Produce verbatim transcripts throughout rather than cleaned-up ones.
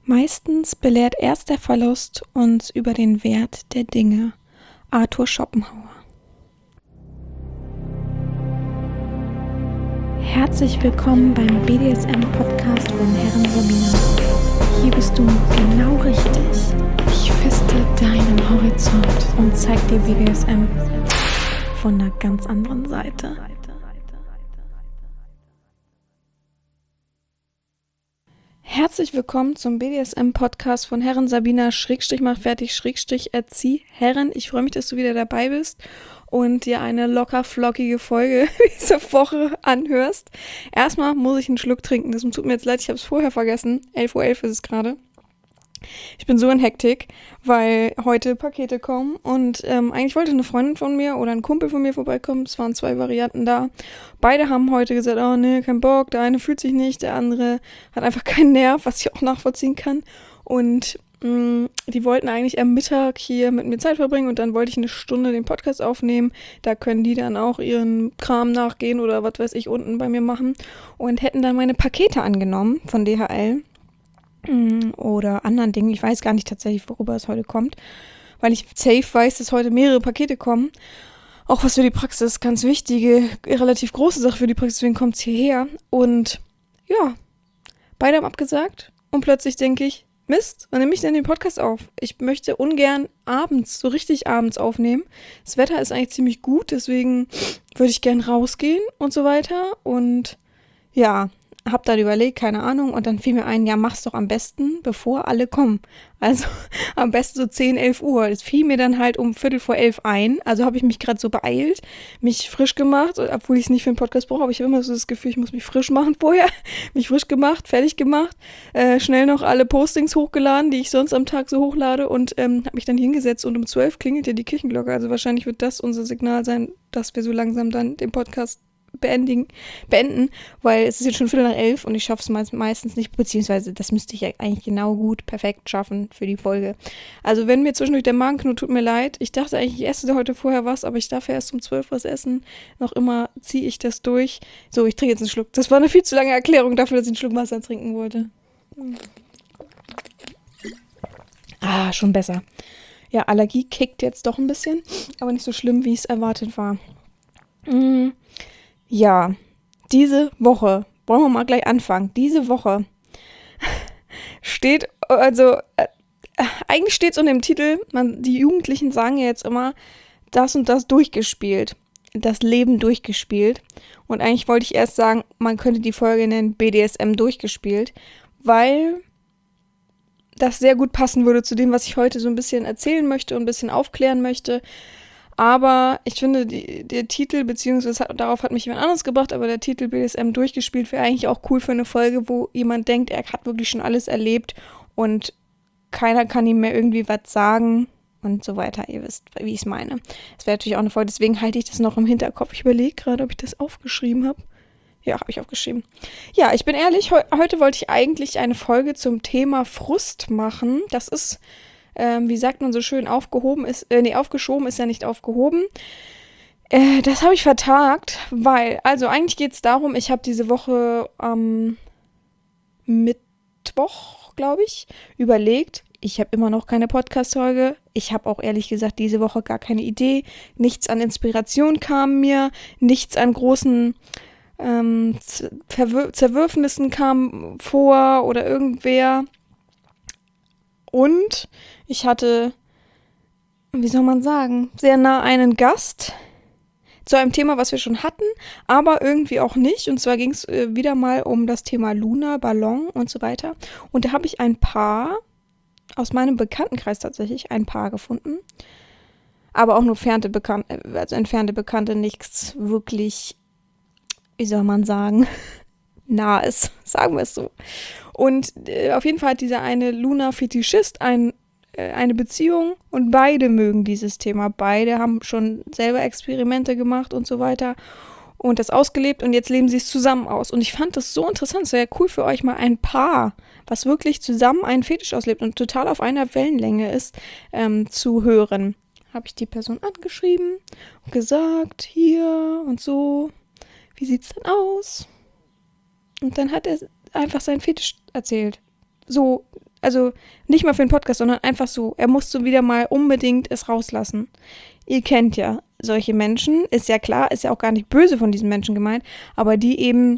Meistens belehrt erst der Verlust uns über den Wert der Dinge. Arthur Schopenhauer. Herzlich willkommen beim B D S M-Podcast von Herren Sabina. Hier bist du genau richtig. Ich feste deinen Horizont und zeig dir B D S M von einer ganz anderen Seite. Herzlich willkommen zum B D S M-Podcast von Herren Sabina, Schrägstrich mach fertig, Schrägstrich erzieh Herren. Ich freue mich, dass du wieder dabei bist und dir eine locker flockige Folge diese Woche anhörst. Erstmal muss ich einen Schluck trinken, das tut mir jetzt leid, ich habe es vorher vergessen. elf Uhr elf ist es gerade. Ich bin so in Hektik, weil heute Pakete kommen und ähm, eigentlich wollte eine Freundin von mir oder ein Kumpel von mir vorbeikommen. Es waren zwei Varianten da. Beide haben heute gesagt, oh nee, kein Bock. Der eine fühlt sich nicht, der andere hat einfach keinen Nerv, was ich auch nachvollziehen kann. Und mh, die wollten eigentlich am Mittag hier mit mir Zeit verbringen und dann wollte ich eine Stunde den Podcast aufnehmen. Da können die dann auch ihren Kram nachgehen oder was weiß ich unten bei mir machen und hätten dann meine Pakete angenommen von D H L. Oder anderen Dingen. Ich weiß gar nicht tatsächlich, worüber es heute kommt, weil ich safe weiß, dass heute mehrere Pakete kommen. Auch was für die Praxis, ganz wichtige, relativ große Sache für die Praxis, deswegen kommt es hierher. Und ja, beide haben abgesagt und plötzlich denke ich, Mist, wann nehme ich denn den Podcast auf? Ich möchte ungern abends, so richtig abends aufnehmen. Das Wetter ist eigentlich ziemlich gut, deswegen würde ich gern rausgehen und so weiter. Und ja, hab dann überlegt, keine Ahnung, und dann fiel mir ein, ja, mach's doch am besten, bevor alle kommen. Also am besten so zehn, elf Uhr. Es fiel mir dann halt um Viertel vor elf ein. Also habe ich mich gerade so beeilt, mich frisch gemacht, obwohl ich es nicht für einen Podcast brauche, aber ich habe immer so das Gefühl, ich muss mich frisch machen vorher. Mich frisch gemacht, fertig gemacht, äh, schnell noch alle Postings hochgeladen, die ich sonst am Tag so hochlade und ähm, habe mich dann hingesetzt und um zwölf klingelt ja die Kirchenglocke. Also wahrscheinlich wird das unser Signal sein, dass wir so langsam dann den Podcast Beendigen, beenden, weil es ist jetzt schon Viertel nach elf und ich schaffe es me- meistens nicht, beziehungsweise das müsste ich ja eigentlich genau gut, perfekt schaffen für die Folge. Also wenn mir zwischendurch der Magen knurrt, tut mir leid. Ich dachte eigentlich, ich esse heute vorher was, aber ich darf ja erst um zwölf was essen. Noch immer ziehe ich das durch. So, ich trinke jetzt einen Schluck. Das war eine viel zu lange Erklärung dafür, dass ich einen Schluck Wasser trinken wollte. Ah, schon besser. Ja, Allergie kickt jetzt doch ein bisschen, aber nicht so schlimm, wie es erwartet war. Mhm. Ja, diese Woche, wollen wir mal gleich anfangen, diese Woche steht, also äh, eigentlich steht es unter dem Titel, man, die Jugendlichen sagen ja jetzt immer, das und das durchgespielt, das Leben durchgespielt und eigentlich wollte ich erst sagen, man könnte die Folge nennen B D S M durchgespielt, weil das sehr gut passen würde zu dem, was ich heute so ein bisschen erzählen möchte und ein bisschen aufklären möchte. Aber ich finde, die, der Titel, beziehungsweise hat, darauf hat mich jemand anderes gebracht, aber der Titel B D S M durchgespielt wäre eigentlich auch cool für eine Folge, wo jemand denkt, er hat wirklich schon alles erlebt und keiner kann ihm mehr irgendwie was sagen und so weiter. Ihr wisst, wie ich es meine. Das wäre natürlich auch eine Folge, deswegen halte ich das noch im Hinterkopf. Ich überlege gerade, ob ich das aufgeschrieben habe. Ja, habe ich aufgeschrieben. Ja, ich bin ehrlich, he- heute wollte ich eigentlich eine Folge zum Thema Frust machen. Das ist... Ähm, wie sagt man so schön, aufgehoben ist, äh, nee, aufgeschoben ist ja nicht aufgehoben. Äh, das habe ich vertagt, weil, also eigentlich geht es darum, ich habe diese Woche am Mittwoch, glaube ich, überlegt, ich habe immer noch keine Podcast-Folge. Ich habe auch ehrlich gesagt diese Woche gar keine Idee. Nichts an Inspiration kam mir, nichts an großen ähm, Zerwür- Zerwürfnissen kam vor oder irgendwer. Und ich hatte, wie soll man sagen, sehr nah einen Gast zu einem Thema, was wir schon hatten, aber irgendwie auch nicht. Und zwar ging es äh, wieder mal um das Thema Luna, Ballon und so weiter. Und da habe ich ein Paar, aus meinem Bekanntenkreis tatsächlich, ein Paar gefunden. Aber auch nur entfernte Bekannte, also entfernte Bekannte, nichts wirklich, wie soll man sagen, nahes, sagen wir es so. Und äh, auf jeden Fall hat dieser eine Luna-Fetischist ein, äh, eine Beziehung und beide mögen dieses Thema. Beide haben schon selber Experimente gemacht und so weiter und das ausgelebt und jetzt leben sie es zusammen aus. Und ich fand das so interessant, es wäre ja cool für euch mal ein Paar, was wirklich zusammen einen Fetisch auslebt und total auf einer Wellenlänge ist, ähm, zu hören. Habe ich die Person angeschrieben und gesagt, hier und so, wie sieht's denn aus? Und dann hat er einfach seinen Fetisch erzählt. So, Also nicht mal für den Podcast, sondern einfach so. Er musste wieder mal unbedingt es rauslassen. Ihr kennt ja solche Menschen, ist ja klar, ist ja auch gar nicht böse von diesen Menschen gemeint, aber die eben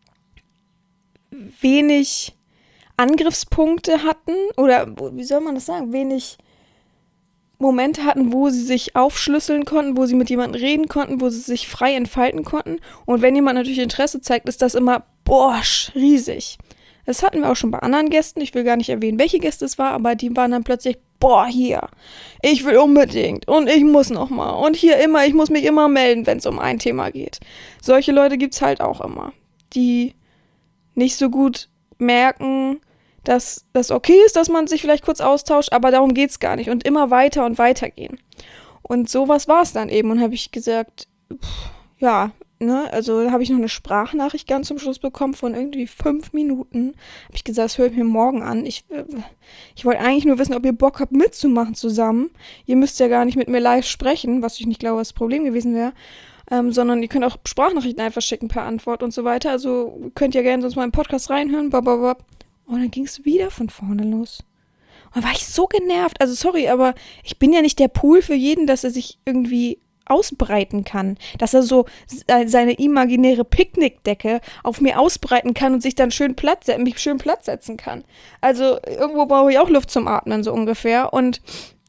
wenig Angriffspunkte hatten oder wie soll man das sagen, wenig Momente hatten, wo sie sich aufschlüsseln konnten, wo sie mit jemandem reden konnten, wo sie sich frei entfalten konnten. Und wenn jemand natürlich Interesse zeigt, ist das immer, boah, riesig. Das hatten wir auch schon bei anderen Gästen. Ich will gar nicht erwähnen, welche Gäste es war, aber die waren dann plötzlich, boah, hier, ich will unbedingt und ich muss noch mal und hier immer, ich muss mich immer melden, wenn es um ein Thema geht. Solche Leute gibt es halt auch immer, die nicht so gut merken, dass das okay ist, dass man sich vielleicht kurz austauscht, aber darum geht es gar nicht und immer weiter und weiter gehen. Und sowas war es dann eben und habe ich gesagt, pff, ja, ne, also habe ich noch eine Sprachnachricht ganz zum Schluss bekommen von irgendwie fünf Minuten. Habe ich gesagt, das höre ich mir morgen an. Ich, äh, ich wollte eigentlich nur wissen, ob ihr Bock habt mitzumachen zusammen. Ihr müsst ja gar nicht mit mir live sprechen, was ich nicht glaube, was das Problem gewesen wäre. Ähm, sondern ihr könnt auch Sprachnachrichten einfach schicken per Antwort und so weiter. Also könnt ihr gerne sonst mal im Podcast reinhören. Bababab. Und dann ging es wieder von vorne los. Und dann war ich so genervt. Also sorry, aber ich bin ja nicht der Pool für jeden, dass er sich irgendwie ausbreiten kann. Dass er so seine imaginäre Picknickdecke auf mir ausbreiten kann und sich dann schön Platz, mich schön Platz setzen kann. Also irgendwo brauche ich auch Luft zum Atmen, so ungefähr. Und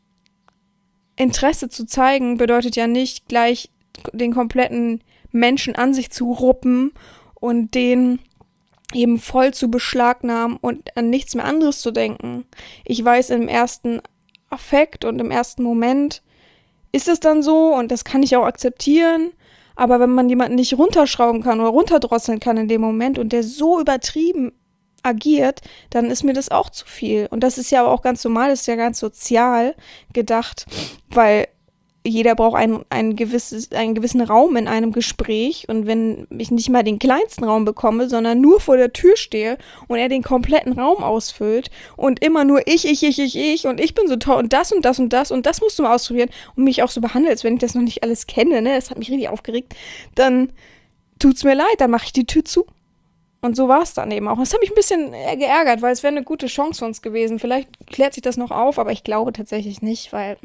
Interesse zu zeigen bedeutet ja nicht gleich den kompletten Menschen an sich zu ruppen und den eben voll zu beschlagnahmen und an nichts mehr anderes zu denken. Ich weiß, im ersten Affekt und im ersten Moment ist es dann so und das kann ich auch akzeptieren, aber wenn man jemanden nicht runterschrauben kann oder runterdrosseln kann in dem Moment und der so übertrieben agiert, dann ist mir das auch zu viel. Und das ist ja aber auch ganz normal, das ist ja ganz sozial gedacht, weil jeder braucht ein, ein gewisses, einen gewissen Raum in einem Gespräch und wenn ich nicht mal den kleinsten Raum bekomme, sondern nur vor der Tür stehe und er den kompletten Raum ausfüllt und immer nur ich, ich, ich, ich, ich und ich bin so toll und das und das und das und das musst du mal ausprobieren und mich auch so behandelt, als wenn ich das noch nicht alles kenne, ne, das hat mich richtig aufgeregt, dann tut's mir leid, dann mache ich die Tür zu. Und so war es dann eben auch. Und das hat mich ein bisschen geärgert, weil es wäre eine gute Chance für uns gewesen. Vielleicht klärt sich das noch auf, aber ich glaube tatsächlich nicht, weil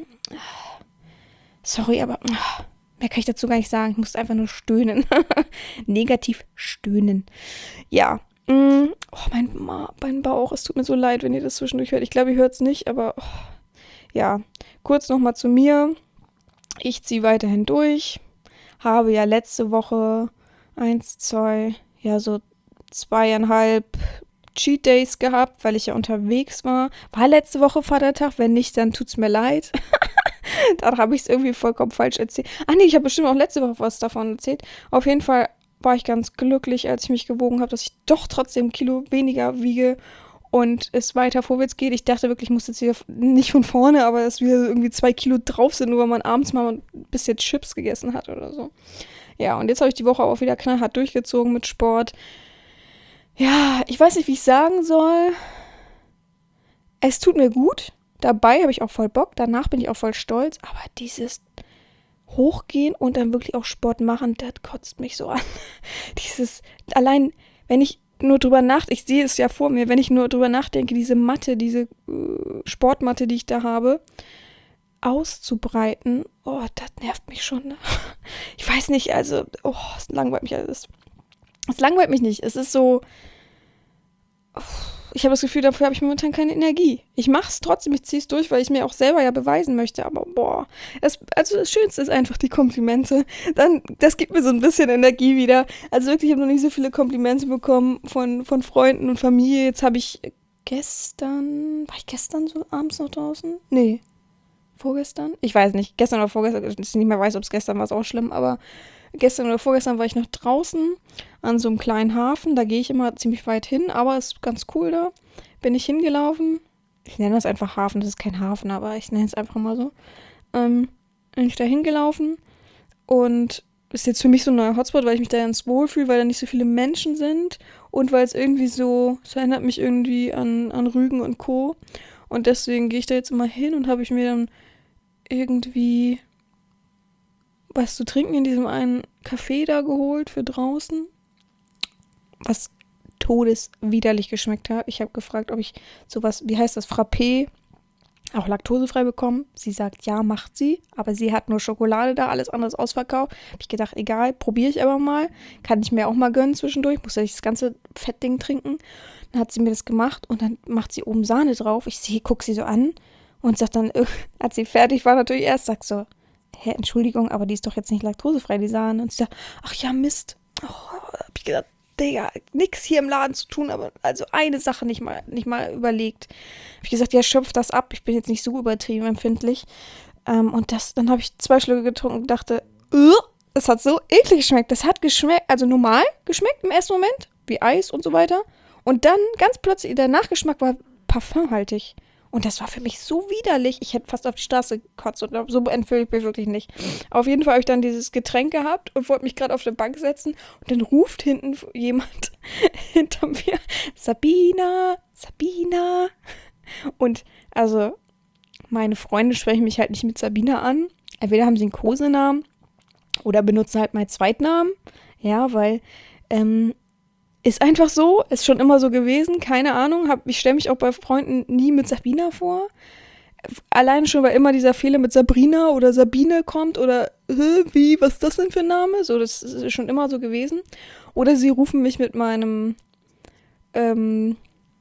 sorry, aber ach, mehr kann ich dazu gar nicht sagen. Ich musste einfach nur stöhnen. Negativ stöhnen. Ja. Mm, oh, mein, mein Bauch. Es tut mir so leid, wenn ihr das zwischendurch hört. Ich glaube, ihr hört es nicht, aber oh, ja. Kurz nochmal zu mir. Ich ziehe weiterhin durch. Habe ja letzte Woche eins, zwei, ja so zweieinhalb Cheat Days gehabt, weil ich ja unterwegs war. War letzte Woche Vatertag? Wenn nicht, dann tut's mir leid. Dann habe ich es irgendwie vollkommen falsch erzählt. Ach nee, ich habe bestimmt auch letzte Woche was davon erzählt. Auf jeden Fall war ich ganz glücklich, als ich mich gewogen habe, dass ich doch trotzdem ein Kilo weniger wiege und es weiter vorwärts geht. Ich dachte wirklich, ich muss jetzt hier nicht von vorne, aber dass wir irgendwie zwei Kilo drauf sind, nur weil man abends mal ein bisschen Chips gegessen hat oder so. Ja, und jetzt habe ich die Woche auch wieder knallhart durchgezogen mit Sport. Ja, ich weiß nicht, wie ich sagen soll. Es tut mir gut. Dabei habe ich auch voll Bock, danach bin ich auch voll stolz, aber dieses Hochgehen und dann wirklich auch Sport machen, das kotzt mich so an. Dieses, allein, wenn ich nur drüber nachdenke, ich sehe es ja vor mir, wenn ich nur drüber nachdenke, diese Matte, diese äh, Sportmatte, die ich da habe, auszubreiten, oh, das nervt mich schon. Ne? Ich weiß nicht, also, oh, es langweilt mich alles. Es langweilt mich nicht, es ist so, oh, ich habe das Gefühl, dafür habe ich momentan keine Energie. Ich mache es trotzdem, ich ziehe es durch, weil ich es mir auch selber ja beweisen möchte. Aber boah, das, also das Schönste ist einfach die Komplimente. Dann, das gibt mir so ein bisschen Energie wieder. Also wirklich, ich habe noch nicht so viele Komplimente bekommen von, von Freunden und Familie. Jetzt habe ich gestern, war ich gestern so abends noch draußen? Nee, vorgestern? Ich weiß nicht, gestern oder vorgestern, ich nicht mehr weiß, ob es gestern war, ist auch schlimm, aber gestern oder vorgestern war ich noch draußen an so einem kleinen Hafen. Da gehe ich immer ziemlich weit hin, aber es ist ganz cool da. Bin ich hingelaufen. Ich nenne das einfach Hafen, das ist kein Hafen, aber ich nenne es einfach mal so. Ähm, bin ich da hingelaufen und ist jetzt für mich so ein neuer Hotspot, weil ich mich da ganz wohl fühle, weil da nicht so viele Menschen sind und weil es irgendwie so, es erinnert mich irgendwie an, an Rügen und Co. Und deswegen gehe ich da jetzt immer hin und habe ich mir dann irgendwie was zu trinken in diesem einen Café da geholt für draußen. Was todeswiderlich geschmeckt hat. Ich habe gefragt, ob ich sowas, wie heißt das, Frappé, auch laktosefrei bekommen. Sie sagt, ja, macht sie, aber sie hat nur Schokolade da, alles andere ist ausverkauft. Habe ich gedacht, egal, probiere ich aber mal. Kann ich mir auch mal gönnen zwischendurch, muss ja nicht das ganze Fettding trinken. Dann hat sie mir das gemacht und dann macht sie oben Sahne drauf. Ich sehe, guck sie so an und sagt dann, äh, als sie fertig war, natürlich erst, sagt so, hä, Entschuldigung, aber die ist doch jetzt nicht laktosefrei, die Sahne. Und sie sagt, ach ja, Mist. Oh, hab ich gedacht, Digga, nix hier im Laden zu tun, aber also eine Sache nicht mal, nicht mal überlegt. Hab ich gesagt, ja, schöpf das ab. Ich bin jetzt nicht so übertrieben empfindlich. Ähm, und das, dann habe ich zwei Schlücke getrunken und dachte, es hat so eklig geschmeckt. Das hat geschmeckt, also normal geschmeckt im ersten Moment, wie Eis und so weiter. Und dann ganz plötzlich, der Nachgeschmack war parfümhaltig. Und das war für mich so widerlich. Ich hätte fast auf die Straße gekotzt. Und so entfühle ich mich wirklich nicht. Auf jeden Fall habe ich dann dieses Getränk gehabt und wollte mich gerade auf der Bank setzen. Und dann ruft hinten jemand hinter mir, Sabina, Sabina. Und also meine Freunde sprechen mich halt nicht mit Sabina an. Entweder haben sie einen Kosenamen oder benutzen halt meinen Zweitnamen. Ja, weil ähm, ist einfach so, ist schon immer so gewesen, keine Ahnung. Hab, ich stelle mich auch bei Freunden nie mit Sabina vor. Allein schon, weil immer dieser Fehler mit Sabrina oder Sabine kommt oder wie, was ist das denn für ein Name? So, das ist schon immer so gewesen. Oder sie rufen mich mit meinem, ähm,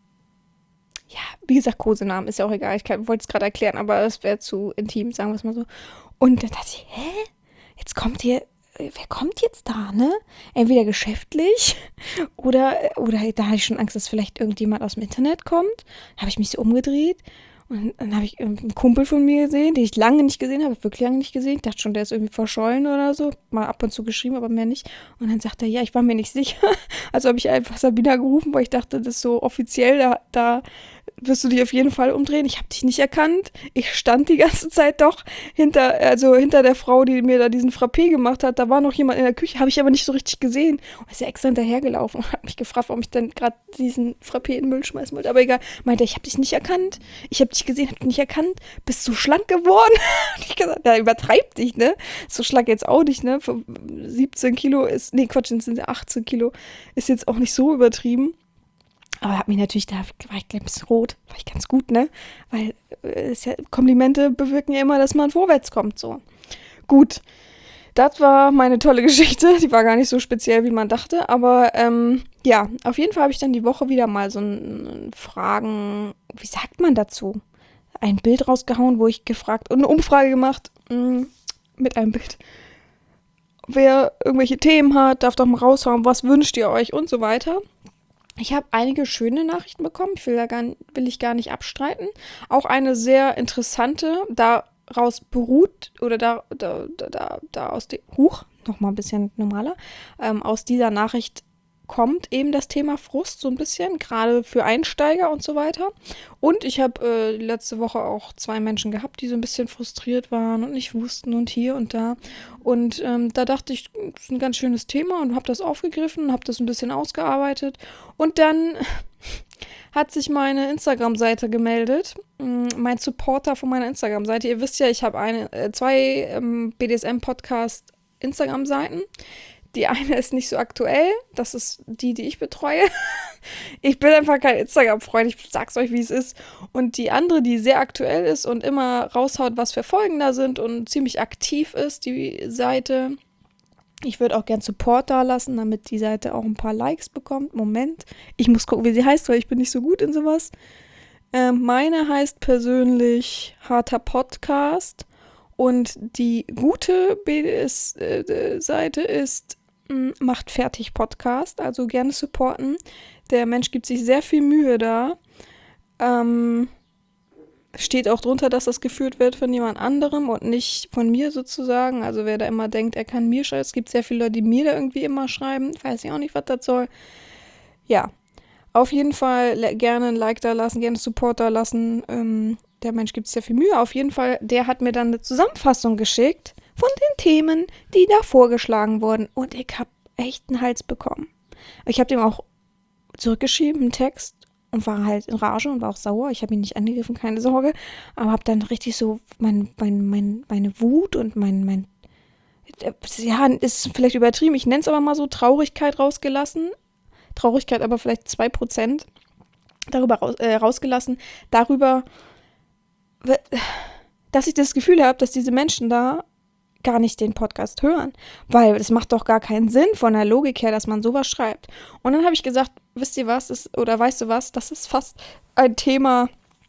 ja, wie gesagt, Kosenamen, ist ja auch egal. Ich wollte es gerade erklären, aber das wäre zu intim, sagen wir es mal so. Und dann dachte ich, hä? Jetzt kommt hier, wer kommt jetzt da, ne? Entweder geschäftlich oder, oder da hatte ich schon Angst, dass vielleicht irgendjemand aus dem Internet kommt. Da habe ich mich so umgedreht und dann habe ich einen Kumpel von mir gesehen, den ich lange nicht gesehen habe, wirklich lange nicht gesehen. Ich dachte schon, der ist irgendwie verschollen oder so. Mal ab und zu geschrieben, aber mehr nicht. Und dann sagte er, ja, ich war mir nicht sicher. Also habe ich einfach Sabina gerufen, weil ich dachte, das ist so offiziell, da, da wirst du dich auf jeden Fall umdrehen. Ich habe dich nicht erkannt. Ich stand die ganze Zeit doch hinter, also hinter der Frau, die mir da diesen Frappé gemacht hat. Da war noch jemand in der Küche, habe ich aber nicht so richtig gesehen. Und ist ja extra hinterhergelaufen und hat mich gefragt, warum ich dann gerade diesen Frappé in den Müll schmeißen wollte. Aber egal, meinte, ich habe dich nicht erkannt. Ich habe dich gesehen, habe dich nicht erkannt. Bist du schlank geworden? Hab ich gesagt, ja, übertreib dich, ne? So schlank jetzt auch nicht, ne? Für siebzehn Kilo ist, nee, Quatsch, sind ja achtzehn Kilo. Ist jetzt auch nicht so übertrieben. Aber hat mich natürlich, da war ich ein bisschen rot, war ich ganz gut, ne? Weil äh, ist ja, Komplimente bewirken ja immer, dass man vorwärts kommt, so. Gut, das war meine tolle Geschichte. Die war gar nicht so speziell, wie man dachte. Aber ähm, ja, auf jeden Fall habe ich dann die Woche wieder mal so ein, ein Fragen, wie sagt man dazu? Ein Bild rausgehauen, wo ich gefragt und eine Umfrage gemacht mh, mit einem Bild. Wer irgendwelche Themen hat, darf doch mal raushauen, was wünscht ihr euch und so weiter. Ich habe einige schöne Nachrichten bekommen, ich will, da gar, will ich gar nicht abstreiten. Auch eine sehr interessante, daraus beruht, oder da, da, da, da aus dem, huch, nochmal ein bisschen normaler, ähm, aus dieser Nachricht kommt eben das Thema Frust so ein bisschen, gerade für Einsteiger und so weiter. Und ich habe äh, letzte Woche auch zwei Menschen gehabt, die so ein bisschen frustriert waren und nicht wussten und hier und da. Und ähm, da dachte ich, das ist ein ganz schönes Thema und habe das aufgegriffen und habe das ein bisschen ausgearbeitet. Und dann hat sich meine Instagram-Seite gemeldet, mein Supporter von meiner Instagram-Seite. Ihr wisst ja, ich habe eine, äh, zwei ähm, B D S M-Podcast-Instagram-Seiten. Die eine ist nicht so aktuell, das ist die, die ich betreue. Ich bin einfach kein Instagram-Freund, ich sag's euch, wie es ist. Und die andere, die sehr aktuell ist und immer raushaut, was für Folgen da sind und ziemlich aktiv ist, die Seite. Ich würde auch gern Support da lassen, damit die Seite auch ein paar Likes bekommt. Moment, ich muss gucken, wie sie heißt, weil ich bin nicht so gut in sowas. Ähm, meine heißt persönlich Harter Podcast. Und die gute B D S-Seite ist mh, Macht fertig Podcast, also gerne supporten. Der Mensch gibt sich sehr viel Mühe da. Ähm, steht auch drunter, dass das geführt wird von jemand anderem und nicht von mir sozusagen. Also wer da immer denkt, er kann mir schreiben. Es gibt sehr viele Leute, die mir da irgendwie immer schreiben. Weiß ich auch nicht, was das soll. Ja, auf jeden Fall le- gerne ein Like da lassen, gerne Support da lassen. Ähm, Der Mensch gibt sehr viel Mühe. Auf jeden Fall, der hat mir dann eine Zusammenfassung geschickt von den Themen, die da vorgeschlagen wurden. Und ich habe echt einen Hals bekommen. Ich habe dem auch zurückgeschrieben, einen Text, und war halt in Rage und war auch sauer. Ich habe ihn nicht angegriffen, keine Sorge. Aber habe dann richtig so mein, mein, mein, meine Wut und mein, mein, ja, ist vielleicht übertrieben, ich nenne es aber mal so Traurigkeit rausgelassen. Traurigkeit aber vielleicht zwei Prozent darüber raus, äh, rausgelassen, darüber, dass ich das Gefühl habe, dass diese Menschen da gar nicht den Podcast hören, weil es macht doch gar keinen Sinn von der Logik her, dass man sowas schreibt. Und dann habe ich gesagt, wisst ihr was, ist, oder weißt du was, das ist fast ein Thema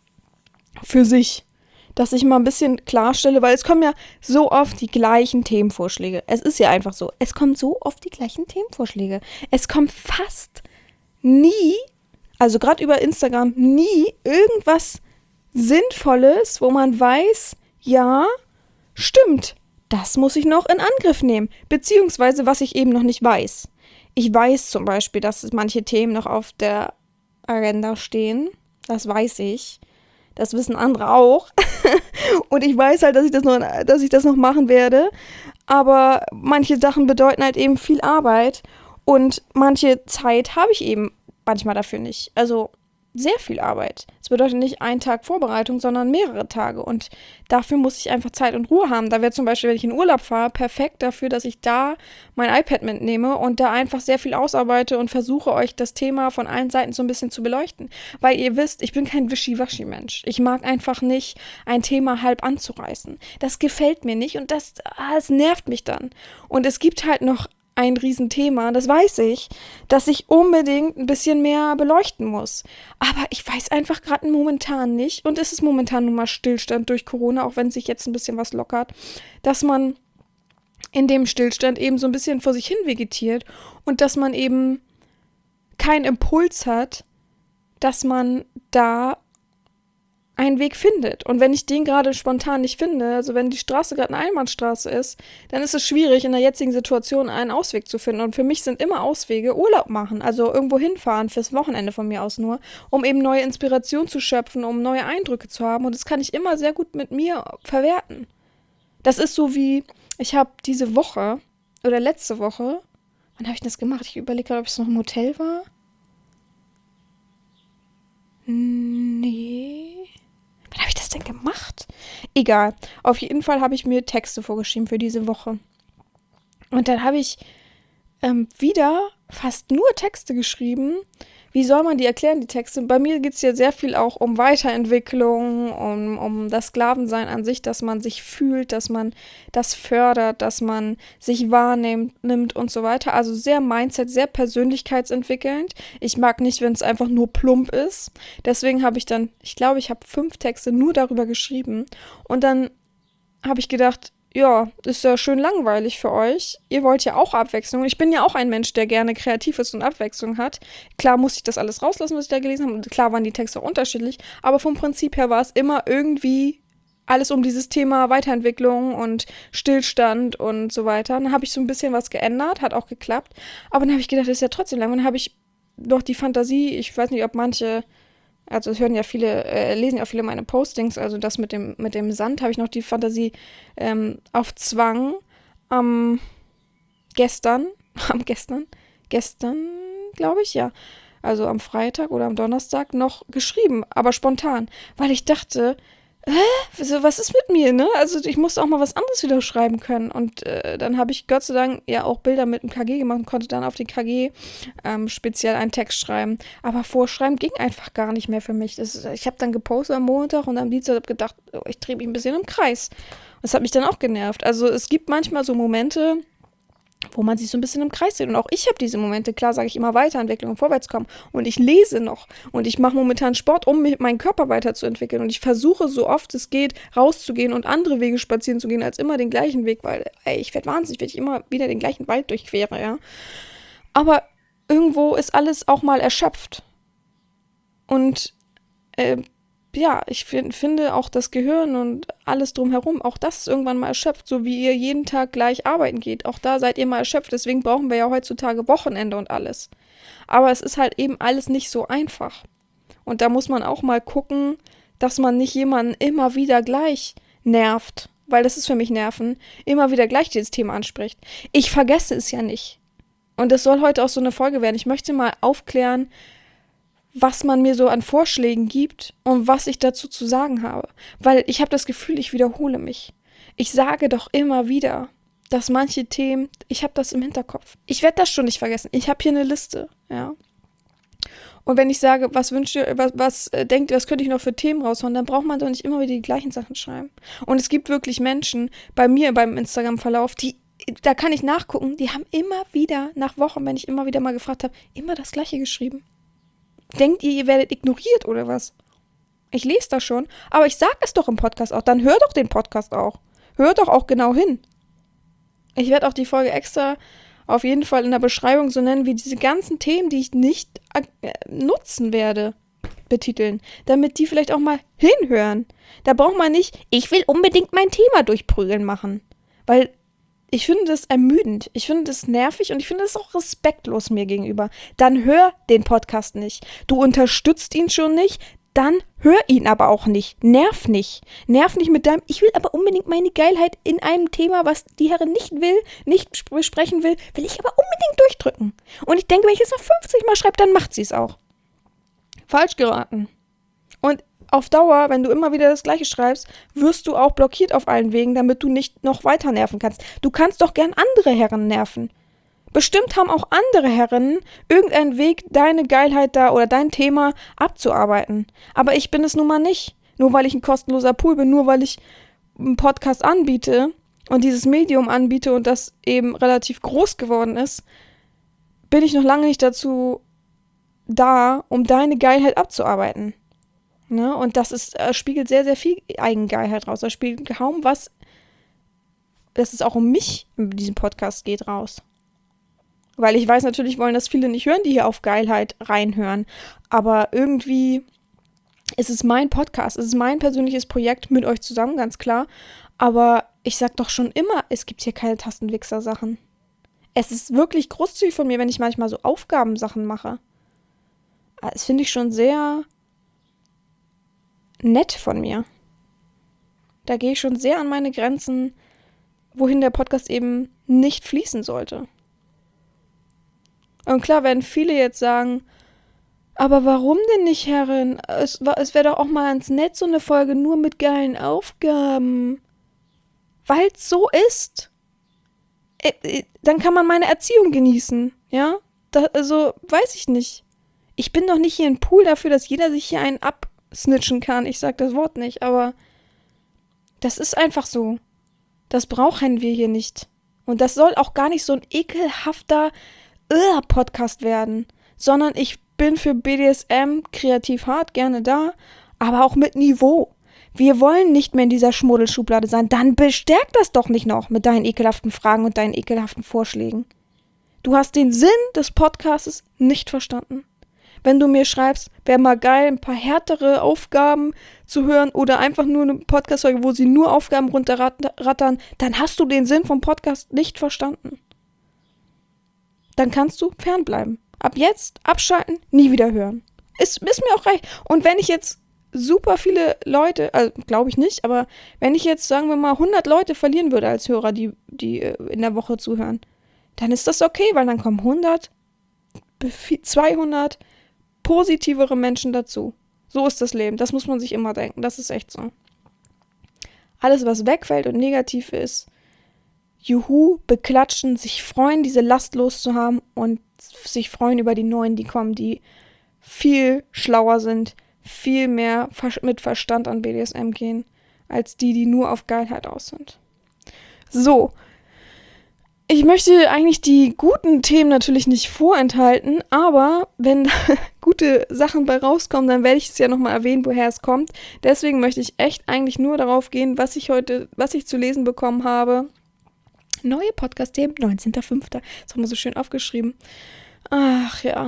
für sich, dass ich mal ein bisschen klarstelle, weil es kommen ja so oft die gleichen Themenvorschläge. Es ist ja einfach so, es kommen so oft die gleichen Themenvorschläge. Es kommt fast nie, also gerade über Instagram, nie irgendwas Sinnvolles, wo man weiß, ja, stimmt, das muss ich noch in Angriff nehmen, beziehungsweise was ich eben noch nicht weiß. Ich weiß zum Beispiel, dass manche Themen noch auf der Agenda stehen, das weiß ich. Das wissen andere auch. Und ich weiß halt, dass ich das noch, dass ich das noch machen werde. Aber manche Sachen bedeuten halt eben viel Arbeit. Und manche Zeit habe ich eben manchmal dafür nicht. Also sehr viel Arbeit. Es bedeutet nicht einen Tag Vorbereitung, sondern mehrere Tage. Und dafür muss ich einfach Zeit und Ruhe haben. Da wäre zum Beispiel, wenn ich in Urlaub fahre, perfekt dafür, dass ich da mein iPad mitnehme und da einfach sehr viel ausarbeite und versuche, euch das Thema von allen Seiten so ein bisschen zu beleuchten. Weil ihr wisst, ich bin kein Wischiwaschi-Mensch. Ich mag einfach nicht, ein Thema halb anzureißen. Das gefällt mir nicht und das, ah, das nervt mich dann. Und es gibt halt noch ein Riesenthema, das weiß ich, dass ich unbedingt ein bisschen mehr beleuchten muss. Aber ich weiß einfach gerade momentan nicht, und es ist momentan nun mal Stillstand durch Corona, auch wenn sich jetzt ein bisschen was lockert, dass man in dem Stillstand eben so ein bisschen vor sich hin vegetiert und dass man eben keinen Impuls hat, dass man da einen Weg findet. Und wenn ich den gerade spontan nicht finde, also wenn die Straße gerade eine Einbahnstraße ist, dann ist es schwierig, in der jetzigen Situation einen Ausweg zu finden. Und für mich sind immer Auswege Urlaub machen, also irgendwo hinfahren, fürs Wochenende von mir aus nur, um eben neue Inspiration zu schöpfen, um neue Eindrücke zu haben. Und das kann ich immer sehr gut mit mir verwerten. Das ist so wie, ich habe diese Woche, oder letzte Woche, wann habe ich das gemacht? Ich überlege gerade, ob es noch im Hotel war. Nee. Wann habe ich das denn gemacht? Egal. Auf jeden Fall habe ich mir Texte vorgeschrieben für diese Woche. Und dann habe ich ähm, wieder fast nur Texte geschrieben. Wie soll man die erklären, die Texte? Bei mir geht es ja sehr viel auch um Weiterentwicklung, um, um das Sklavensein an sich, dass man sich fühlt, dass man das fördert, dass man sich wahrnimmt nimmt und so weiter. Also sehr Mindset, sehr persönlichkeitsentwickelnd. Ich mag nicht, wenn es einfach nur plump ist. Deswegen habe ich dann, ich glaube, ich habe fünf Texte nur darüber geschrieben. Und dann habe ich gedacht, ja, ist ja schön langweilig für euch. Ihr wollt ja auch Abwechslung. Ich bin ja auch ein Mensch, der gerne kreativ ist und Abwechslung hat. Klar musste ich das alles rauslassen, was ich da gelesen habe. Und klar waren die Texte auch unterschiedlich. Aber vom Prinzip her war es immer irgendwie alles um dieses Thema Weiterentwicklung und Stillstand und so weiter. Dann habe ich so ein bisschen was geändert, hat auch geklappt. Aber dann habe ich gedacht, das ist ja trotzdem lang. Und dann habe ich noch die Fantasie, ich weiß nicht, ob manche... Also es hören ja viele, äh, lesen ja auch viele meine Postings, also das mit dem, mit dem Sand habe ich noch die Fantasie ähm, auf Zwang am gestern, am gestern, gestern, glaube ich, ja, also am Freitag oder am Donnerstag noch geschrieben, aber spontan, weil ich dachte, hä, was ist mit mir, ne? Also ich musste auch mal was anderes wieder schreiben können und äh, dann habe ich Gott sei Dank ja auch Bilder mit dem K G gemacht und konnte dann auf den K G ähm, speziell einen Text schreiben. Aber vorschreiben ging einfach gar nicht mehr für mich. Das, ich habe dann gepostet am Montag und am Dienstag habe gedacht, oh, ich drehe mich ein bisschen im Kreis. Das hat mich dann auch genervt. Also es gibt manchmal so Momente, wo man sich so ein bisschen im Kreis dreht. Und auch ich habe diese Momente, klar sage ich immer Weiterentwicklung und Vorwärtskommen. Und ich lese noch. Und ich mache momentan Sport, um meinen Körper weiterzuentwickeln. Und ich versuche, so oft es geht, rauszugehen und andere Wege spazieren zu gehen, als immer den gleichen Weg. Weil, ey, ich werde wahnsinnig, wenn ich immer wieder den gleichen Wald durchquere, ja. Aber irgendwo ist alles auch mal erschöpft. Und, äh, ja, ich find, finde auch das Gehirn und alles drumherum, auch das ist irgendwann mal erschöpft, so wie ihr jeden Tag gleich arbeiten geht. Auch da seid ihr mal erschöpft, deswegen brauchen wir ja heutzutage Wochenende und alles. Aber es ist halt eben alles nicht so einfach. Und da muss man auch mal gucken, dass man nicht jemanden immer wieder gleich nervt, weil das ist für mich Nerven, immer wieder gleich dieses Thema anspricht. Ich vergesse es ja nicht. Und das soll heute auch so eine Folge werden. Ich möchte mal aufklären, was man mir so an Vorschlägen gibt und was ich dazu zu sagen habe. Weil ich habe das Gefühl, ich wiederhole mich. Ich sage doch immer wieder, dass manche Themen, ich habe das im Hinterkopf. Ich werde das schon nicht vergessen. Ich habe hier eine Liste, ja. Und wenn ich sage, was wünscht ihr, was, was äh, denkt ihr, was könnte ich noch für Themen raushauen, dann braucht man doch nicht immer wieder die gleichen Sachen schreiben. Und es gibt wirklich Menschen bei mir beim Instagram-Verlauf, die, da kann ich nachgucken, die haben immer wieder, nach Wochen, wenn ich immer wieder mal gefragt habe, immer das Gleiche geschrieben. Denkt ihr, ihr werdet ignoriert oder was? Ich lese das schon, aber ich sage es doch im Podcast auch. Dann hör doch den Podcast auch. Hör doch auch genau hin. Ich werde auch die Folge extra auf jeden Fall in der Beschreibung so nennen, wie diese ganzen Themen, die ich nicht äh, nutzen werde, betiteln. Damit die vielleicht auch mal hinhören. Da braucht man nicht, ich will unbedingt mein Thema durchprügeln machen. Weil ich finde das ermüdend. Ich finde das nervig und ich finde das auch respektlos mir gegenüber. Dann hör den Podcast nicht. Du unterstützt ihn schon nicht. Dann hör ihn aber auch nicht. Nerv nicht. Nerv nicht mit deinem, ich will aber unbedingt meine Geilheit in einem Thema, was die Herren nicht will, nicht besprechen will, will ich aber unbedingt durchdrücken. Und ich denke, wenn ich es noch fünfzig Mal schreibe, dann macht sie es auch. Falsch geraten. Und auf Dauer, wenn du immer wieder das Gleiche schreibst, wirst du auch blockiert auf allen Wegen, damit du nicht noch weiter nerven kannst. Du kannst doch gern andere Herren nerven. Bestimmt haben auch andere Herren irgendeinen Weg, deine Geilheit da oder dein Thema abzuarbeiten. Aber ich bin es nun mal nicht. Nur weil ich ein kostenloser Pool bin, nur weil ich einen Podcast anbiete und dieses Medium anbiete und das eben relativ groß geworden ist, bin ich noch lange nicht dazu da, um deine Geilheit abzuarbeiten. Ne? Und das ist, äh, spiegelt sehr, sehr viel Eigengeilheit raus. Da spiegelt kaum was, dass es auch um mich in diesem Podcast geht, raus. Weil ich weiß, natürlich wollen das viele nicht hören, die hier auf Geilheit reinhören. Aber irgendwie ist es mein Podcast, es ist mein persönliches Projekt mit euch zusammen, ganz klar. Aber ich sag doch schon immer, es gibt hier keine Tastenwichser-Sachen. Es ist wirklich großzügig von mir, wenn ich manchmal so Aufgabensachen mache. Das finde ich schon sehr nett von mir. Da gehe ich schon sehr an meine Grenzen, wohin der Podcast eben nicht fließen sollte. Und klar werden viele jetzt sagen, aber warum denn nicht, Herrin? Es, es wäre doch auch mal ganz nett, so eine Folge nur mit geilen Aufgaben. Weil es so ist. Äh, äh, dann kann man meine Erziehung genießen, ja? Da, also, weiß ich nicht. Ich bin doch nicht hier ein Pool dafür, dass jeder sich hier einen absnitchen kann. Ich sag das Wort nicht, aber das ist einfach so. Das brauchen wir hier nicht. Und das soll auch gar nicht so ein ekelhafter Podcast werden, sondern ich bin für B D S M kreativ hart gerne da, aber auch mit Niveau. Wir wollen nicht mehr in dieser Schmuddelschublade sein. Dann bestärk das doch nicht noch mit deinen ekelhaften Fragen und deinen ekelhaften Vorschlägen. Du hast den Sinn des Podcasts nicht verstanden. Wenn du mir schreibst, wäre mal geil, ein paar härtere Aufgaben zu hören oder einfach nur eine Podcast-Folge, wo sie nur Aufgaben runterrattern, dann hast du den Sinn vom Podcast nicht verstanden. Dann kannst du fernbleiben. Ab jetzt abschalten, nie wieder hören. Ist, ist mir auch recht. Und wenn ich jetzt super viele Leute, also glaube ich nicht, aber wenn ich jetzt, sagen wir mal, hundert Leute verlieren würde als Hörer, die, die in der Woche zuhören, dann ist das okay, weil dann kommen hundert, zweihundert positivere Menschen dazu. So ist das Leben. Das muss man sich immer denken. Das ist echt so. Alles, was wegfällt und negativ ist, juhu, beklatschen, sich freuen, diese Last loszuhaben und sich freuen über die Neuen, die kommen, die viel schlauer sind, viel mehr mit Verstand an B D S M gehen, als die, die nur auf Geilheit aus sind. So, ich möchte eigentlich die guten Themen natürlich nicht vorenthalten, aber wenn gute Sachen bei rauskommen, dann werde ich es ja nochmal erwähnen, woher es kommt. Deswegen möchte ich echt eigentlich nur darauf gehen, was ich heute, was ich zu lesen bekommen habe. Neue Podcast-Themen, neunzehnter fünfter Das haben wir so schön aufgeschrieben. Ach ja.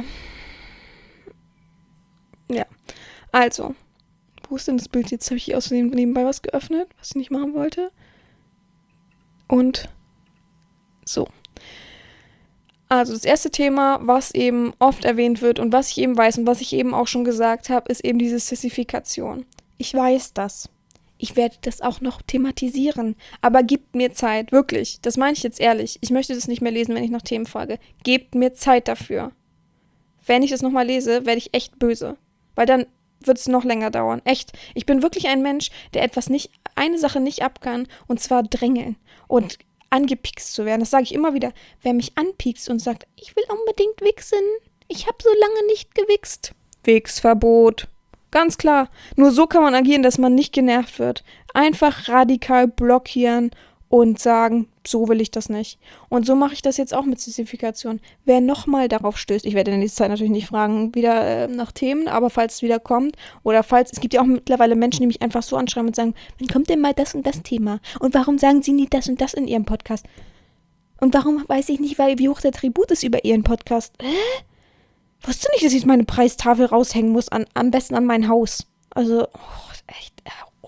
Ja. Also, wo ist denn das Bild? Jetzt habe ich aus dem nebenbei was geöffnet, was ich nicht machen wollte. Und so. Also das erste Thema, was eben oft erwähnt wird und was ich eben weiß und was ich eben auch schon gesagt habe, ist eben diese Sissifikation. Ich weiß das. Ich werde das auch noch thematisieren, aber gebt mir Zeit, wirklich. Das meine ich jetzt ehrlich. Ich möchte das nicht mehr lesen, wenn ich nach Themen frage. Gebt mir Zeit dafür. Wenn ich das nochmal lese, werde ich echt böse. Weil dann wird es noch länger dauern. Echt. Ich bin wirklich ein Mensch, der etwas nicht, eine Sache nicht ab kann, und zwar drängeln und angepikst zu werden. Das sage ich immer wieder. Wer mich anpiekst und sagt, ich will unbedingt wichsen, ich habe so lange nicht gewichst, Wegsverbot. Ganz klar. Nur so kann man agieren, dass man nicht genervt wird. Einfach radikal blockieren und sagen, so will ich das nicht. Und so mache ich das jetzt auch mit Sissifikation. Wer nochmal darauf stößt, ich werde in nächster Zeit natürlich nicht fragen, wieder äh, nach Themen, aber falls es wieder kommt, oder falls, es gibt ja auch mittlerweile Menschen, die mich einfach so anschreiben und sagen, wann kommt denn mal das und das Thema? Und warum sagen sie nie das und das in ihrem Podcast? Und warum weiß ich nicht, weil, wie hoch der Tribut ist über ihren Podcast? Hä? Wusste nicht, dass ich meine Preistafel raushängen muss, an, am besten an mein Haus. Also, oh, echt, oh.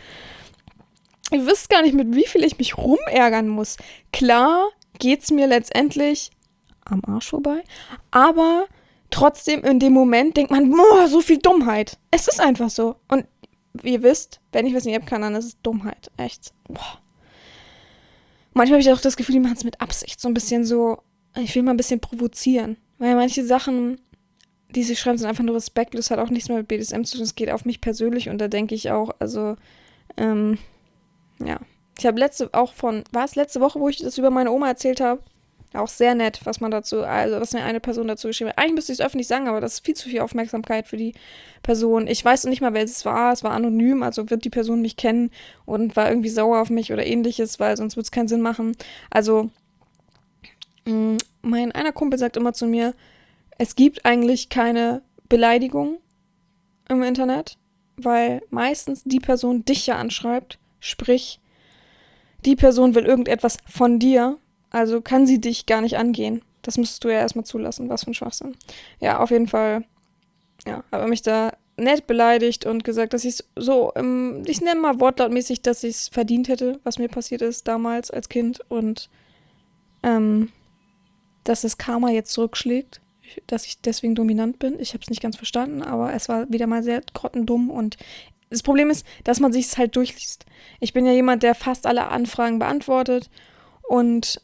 Ihr wisst gar nicht, mit wie viel ich mich rumärgern muss. Klar geht's mir letztendlich am Arsch vorbei, aber trotzdem in dem Moment denkt man, boah, so viel Dummheit. Es ist einfach so. Und wie ihr wisst, wenn ich was nicht kann, dann ist es Dummheit. Echt. Boah. Manchmal habe ich auch das Gefühl, die machen es mit Absicht. So ein bisschen so, ich will mal ein bisschen provozieren. Weil manche Sachen, die sie schreiben, sind einfach nur respektlos, hat auch nichts mehr mit B D S M zu tun. Es geht auf mich persönlich und da denke ich auch, also, ähm, ja. Ich habe letzte, auch von, war es letzte Woche, wo ich das über meine Oma erzählt habe? Auch sehr nett, was man dazu, also was mir eine Person dazu geschrieben hat. Eigentlich müsste ich es öffentlich sagen, aber das ist viel zu viel Aufmerksamkeit für die Person. Ich weiß noch nicht mal, wer es war. Es war anonym, also wird die Person mich kennen und war irgendwie sauer auf mich oder ähnliches, weil sonst würde es keinen Sinn machen. Also, mh, mein einer Kumpel sagt immer zu mir, es gibt eigentlich keine Beleidigung im Internet, weil meistens die Person dich ja anschreibt, sprich, die Person will irgendetwas von dir, also kann sie dich gar nicht angehen. Das müsstest du ja erstmal zulassen, was für ein Schwachsinn. Ja, auf jeden Fall, ja, habe er mich da nett beleidigt und gesagt, dass ich es so, ähm, ich nenne mal wortlautmäßig, dass ich es verdient hätte, was mir passiert ist damals als Kind und ähm, dass das Karma jetzt zurückschlägt, dass ich deswegen dominant bin. Ich habe es nicht ganz verstanden, aber es war wieder mal sehr grottendumm und das Problem ist, dass man sich es halt durchliest. Ich bin ja jemand, der fast alle Anfragen beantwortet und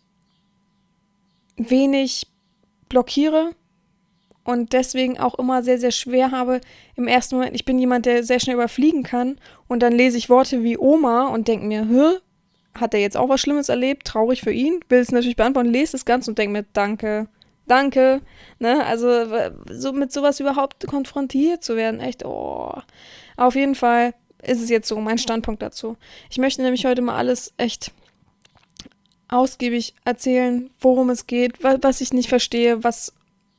wenig blockiere und deswegen auch immer sehr, sehr schwer habe im ersten Moment. Ich bin jemand, der sehr schnell überfliegen kann und dann lese ich Worte wie Oma und denke mir, hä? Hat er jetzt auch was Schlimmes erlebt? Traurig für ihn? Will es natürlich beantworten, lese das Ganze und denke mir, danke, danke. Ne? Also so mit sowas überhaupt konfrontiert zu werden, echt, oh. Auf jeden Fall ist es jetzt so mein Standpunkt dazu. Ich möchte nämlich heute mal alles echt ausgiebig erzählen, worum es geht, was ich nicht verstehe, was,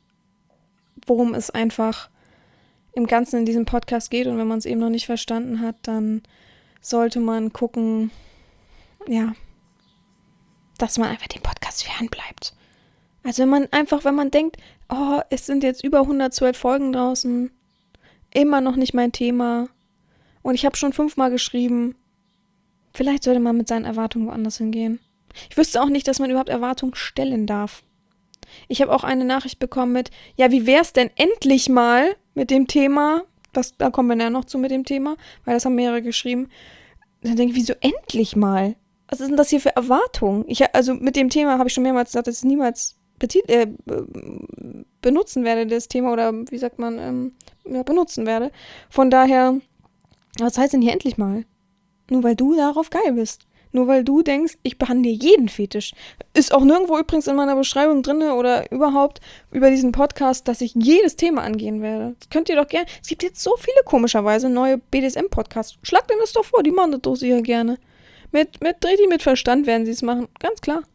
worum es einfach im Ganzen in diesem Podcast geht. Und wenn man es eben noch nicht verstanden hat, dann sollte man gucken, ja, dass man einfach dem Podcast fernbleibt. Also wenn man einfach, wenn man denkt, oh, es sind jetzt über hundertzwölf Folgen draußen, immer noch nicht mein Thema und ich habe schon fünfmal geschrieben, vielleicht sollte man mit seinen Erwartungen woanders hingehen. Ich wüsste auch nicht, dass man überhaupt Erwartungen stellen darf. Ich habe auch eine Nachricht bekommen mit, ja, wie wär's denn endlich mal mit dem Thema, das, da kommen wir ja noch zu mit dem Thema, weil das haben mehrere geschrieben. Dann denke ich, wieso endlich mal? Was ist denn das hier für Erwartungen? Ich, also mit dem Thema habe ich schon mehrmals gesagt, dass ich es niemals betit- äh, benutzen werde, das Thema, oder wie sagt man, ähm, ja, benutzen werde. Von daher, was heißt denn hier endlich mal? Nur weil du darauf geil bist. Nur weil du denkst, ich behandle jeden Fetisch. Ist auch nirgendwo übrigens in meiner Beschreibung drin oder überhaupt über diesen Podcast, dass ich jedes Thema angehen werde. Das könnt ihr doch gerne. Es gibt jetzt so viele komischerweise neue B D S M-Podcasts. Schlag denen das doch vor, die machen das doch sicher gerne. Mit, mit richtig mit Verstand werden sie es machen. Ganz klar.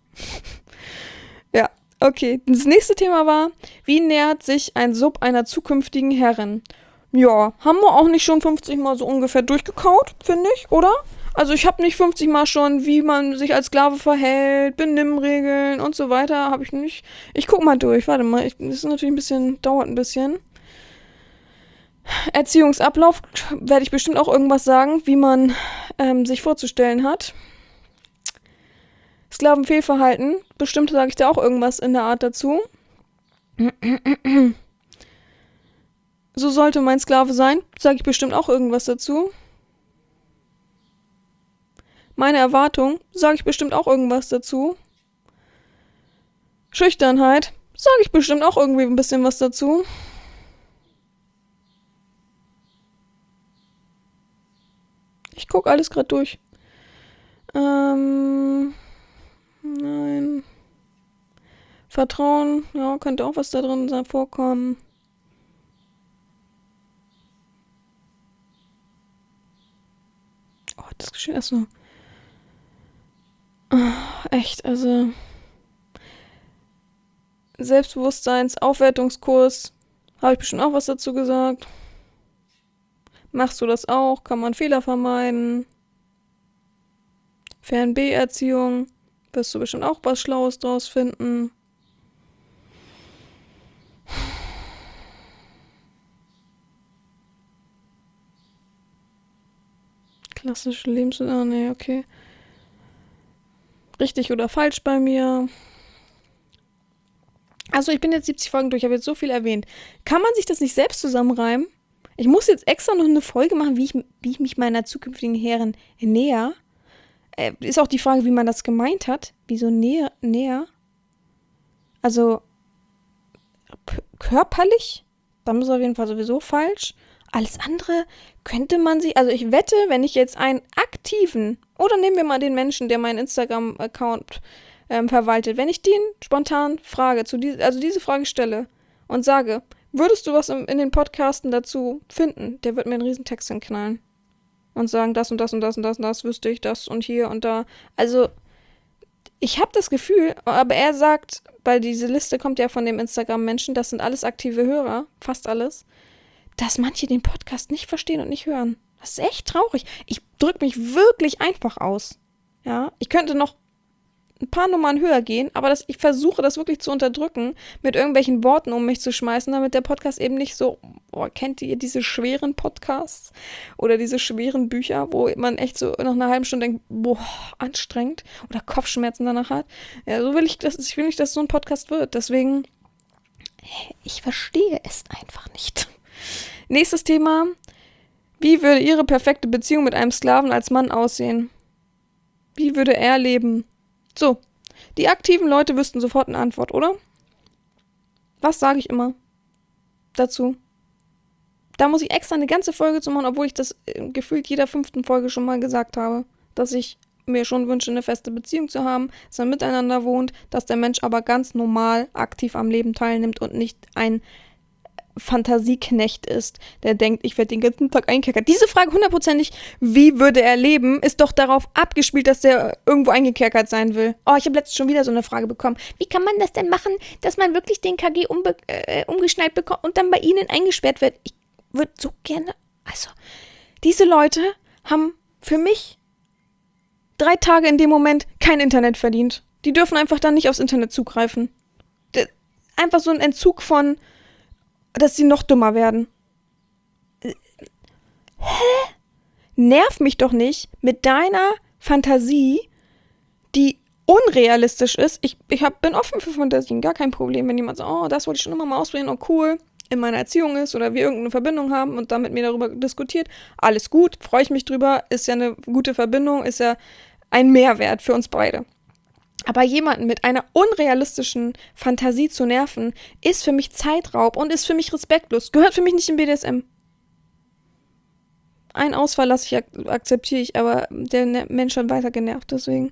Ja, okay. Das nächste Thema war, wie nähert sich ein Sub einer zukünftigen Herrin? Ja, haben wir auch nicht schon fünfzig Mal so ungefähr durchgekaut, finde ich, oder? Also ich habe nicht fünfzig Mal schon, wie man sich als Sklave verhält, Benimmregeln und so weiter, habe ich nicht. Ich guck mal durch, warte mal, ich, das ist natürlich ein bisschen, dauert ein bisschen. Erziehungsablauf werde ich bestimmt auch irgendwas sagen, wie man ähm, sich vorzustellen hat. Sklavenfehlverhalten, bestimmt sage ich da auch irgendwas in der Art dazu. So sollte mein Sklave sein, sage ich bestimmt auch irgendwas dazu. Meine Erwartung, sage ich bestimmt auch irgendwas dazu. Schüchternheit, sage ich bestimmt auch irgendwie ein bisschen was dazu. Ich gucke alles gerade durch. Ähm, nein. Vertrauen, ja, könnte auch was da drin sein, vorkommen. das geschehen? Achso. Oh, echt, also. Selbstbewusstseinsaufwertungskurs. Habe ich bestimmt auch was dazu gesagt. Machst du das auch? Kann man Fehler vermeiden? Fern-B-Erziehung. Wirst du bestimmt auch was Schlaues draus finden. Klassische Lebensmittel. Ah, nee, okay. Richtig oder falsch bei mir. Also ich bin jetzt siebzig Folgen durch, ich habe jetzt so viel erwähnt. Kann man sich das nicht selbst zusammenreimen? Ich muss jetzt extra noch eine Folge machen, wie ich, wie ich mich meiner zukünftigen Herren näher. Äh, ist auch die Frage, wie man das gemeint hat. Wieso näher? näher? Also p- körperlich? Dann ist auf jeden Fall sowieso falsch. Alles andere könnte man sich, also ich wette, wenn ich jetzt einen aktiven, oder nehmen wir mal den Menschen, der meinen Instagram-Account ähm, verwaltet, wenn ich den spontan frage, zu die, also diese Frage stelle und sage, würdest du was in, in den Podcasten dazu finden, der wird mir einen riesen Text hinknallen und sagen, das und das und das und das und das wüsste ich, das und hier und da. Also ich habe das Gefühl, aber er sagt, weil diese Liste kommt ja von dem Instagram-Menschen, das sind alles aktive Hörer, fast alles, dass manche den Podcast nicht verstehen und nicht hören. Das ist echt traurig. Ich drücke mich wirklich einfach aus. Ja, ich könnte noch ein paar Nummern höher gehen, aber das, ich versuche das wirklich zu unterdrücken, mit irgendwelchen Worten um mich zu schmeißen, damit der Podcast eben nicht so, boah, kennt ihr diese schweren Podcasts oder diese schweren Bücher, wo man echt so nach einer halben Stunde denkt, boah, anstrengend oder Kopfschmerzen danach hat. Ja, so will ich, das, ich will nicht, dass so ein Podcast wird. Deswegen, ich verstehe es einfach nicht. Nächstes Thema. Wie würde Ihre perfekte Beziehung mit einem Sklaven als Mann aussehen? Wie würde er leben? So, die aktiven Leute wüssten sofort eine Antwort, oder? Was sage ich immer dazu? Da muss ich extra eine ganze Folge zu machen, obwohl ich das äh, gefühlt jeder fünften Folge schon mal gesagt habe, dass ich mir schon wünsche, eine feste Beziehung zu haben, dass man miteinander wohnt, dass der Mensch aber ganz normal aktiv am Leben teilnimmt und nicht ein Fantasieknecht ist, der denkt, ich werde den ganzen Tag einkerkert. Diese Frage hundertprozentig, wie würde er leben, ist doch darauf abgespielt, dass der irgendwo eingekerkert sein will. Oh, ich habe letztens schon wieder so eine Frage bekommen. Wie kann man das denn machen, dass man wirklich den K G umbe- äh, umgeschnallt bekommt und dann bei ihnen eingesperrt wird? Ich würde so gerne, also, diese Leute haben für mich drei Tage in dem Moment kein Internet verdient. Die dürfen einfach dann nicht aufs Internet zugreifen. Einfach so ein Entzug von, dass sie noch dummer werden. Hä? Nerv mich doch nicht mit deiner Fantasie, die unrealistisch ist. Ich, ich hab, bin offen für Fantasien, gar kein Problem. Wenn jemand sagt, oh, das wollte ich schon immer mal ausprobieren und cool in meiner Erziehung ist oder wir irgendeine Verbindung haben und dann mit mir darüber diskutiert, alles gut, freue ich mich drüber, ist ja eine gute Verbindung, ist ja ein Mehrwert für uns beide. Aber jemanden mit einer unrealistischen Fantasie zu nerven, ist für mich Zeitraub und ist für mich respektlos. Gehört für mich nicht im B D S M. Einen Ausfall lasse ich, ak- akzeptiere ich, aber der ne- Mensch hat weiter genervt, deswegen.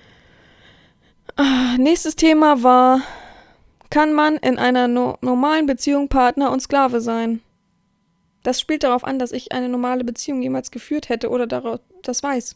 Ah, nächstes Thema war, kann man in einer no- normalen Beziehung Partner und Sklave sein? Das spielt darauf an, dass ich eine normale Beziehung jemals geführt hätte oder darauf, das weiß.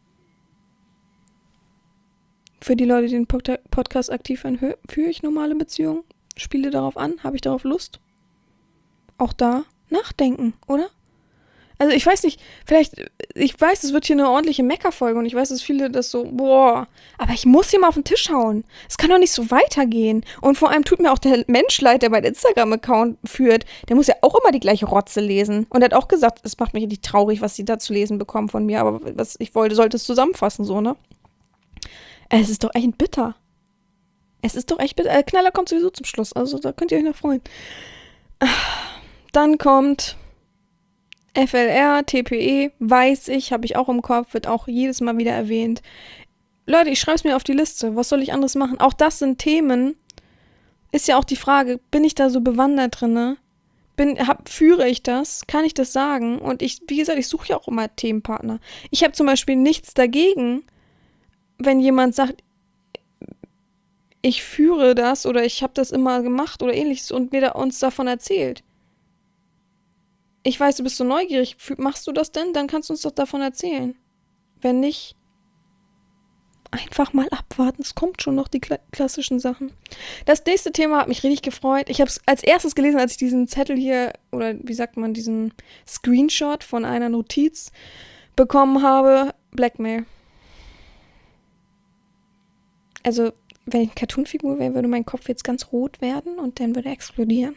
Für die Leute, die den Pod- Podcast aktiv hören, hö- führe ich normale Beziehungen? Spiele darauf an? Habe ich darauf Lust? Auch da nachdenken, oder? Also ich weiß nicht, vielleicht, ich weiß, es wird hier eine ordentliche Meckerfolge und ich weiß, dass viele das so, boah, aber ich muss hier mal auf den Tisch hauen. Es kann doch nicht so weitergehen. Und vor allem tut mir auch der Mensch leid, der meinen Instagram-Account führt. Der muss ja auch immer die gleiche Rotze lesen. Und er hat auch gesagt, es macht mich richtig traurig, was sie da zu lesen bekommen von mir. Aber was ich wollte, sollte es zusammenfassen, so, ne? Es ist doch echt bitter. Es ist doch echt bitter. Äh, Knaller kommt sowieso zum Schluss, also da könnt ihr euch noch freuen. Dann kommt F L R, T P E, weiß ich, habe ich auch im Kopf, wird auch jedes Mal wieder erwähnt. Leute, ich schreibe es mir auf die Liste. Was soll ich anderes machen? Auch das sind Themen. Ist ja auch die Frage, bin ich da so bewandert drinne? Bin, hab, führe ich das? Kann ich das sagen? Und ich, wie gesagt, ich suche ja auch immer Themenpartner. Ich habe zum Beispiel nichts dagegen, wenn jemand sagt, ich führe das oder ich habe das immer gemacht oder ähnliches und mir da uns davon erzählt. Ich weiß, du bist so neugierig. Machst du das denn? Dann kannst du uns doch davon erzählen. Wenn nicht, einfach mal abwarten. Es kommt schon noch die kla- klassischen Sachen. Das nächste Thema hat mich richtig gefreut. Ich habe es als erstes gelesen, als ich diesen Zettel hier, oder wie sagt man, diesen Screenshot von einer Notiz bekommen habe. Blackmail. Also, wenn ich eine Cartoonfigur wäre, würde mein Kopf jetzt ganz rot werden und dann würde er explodieren.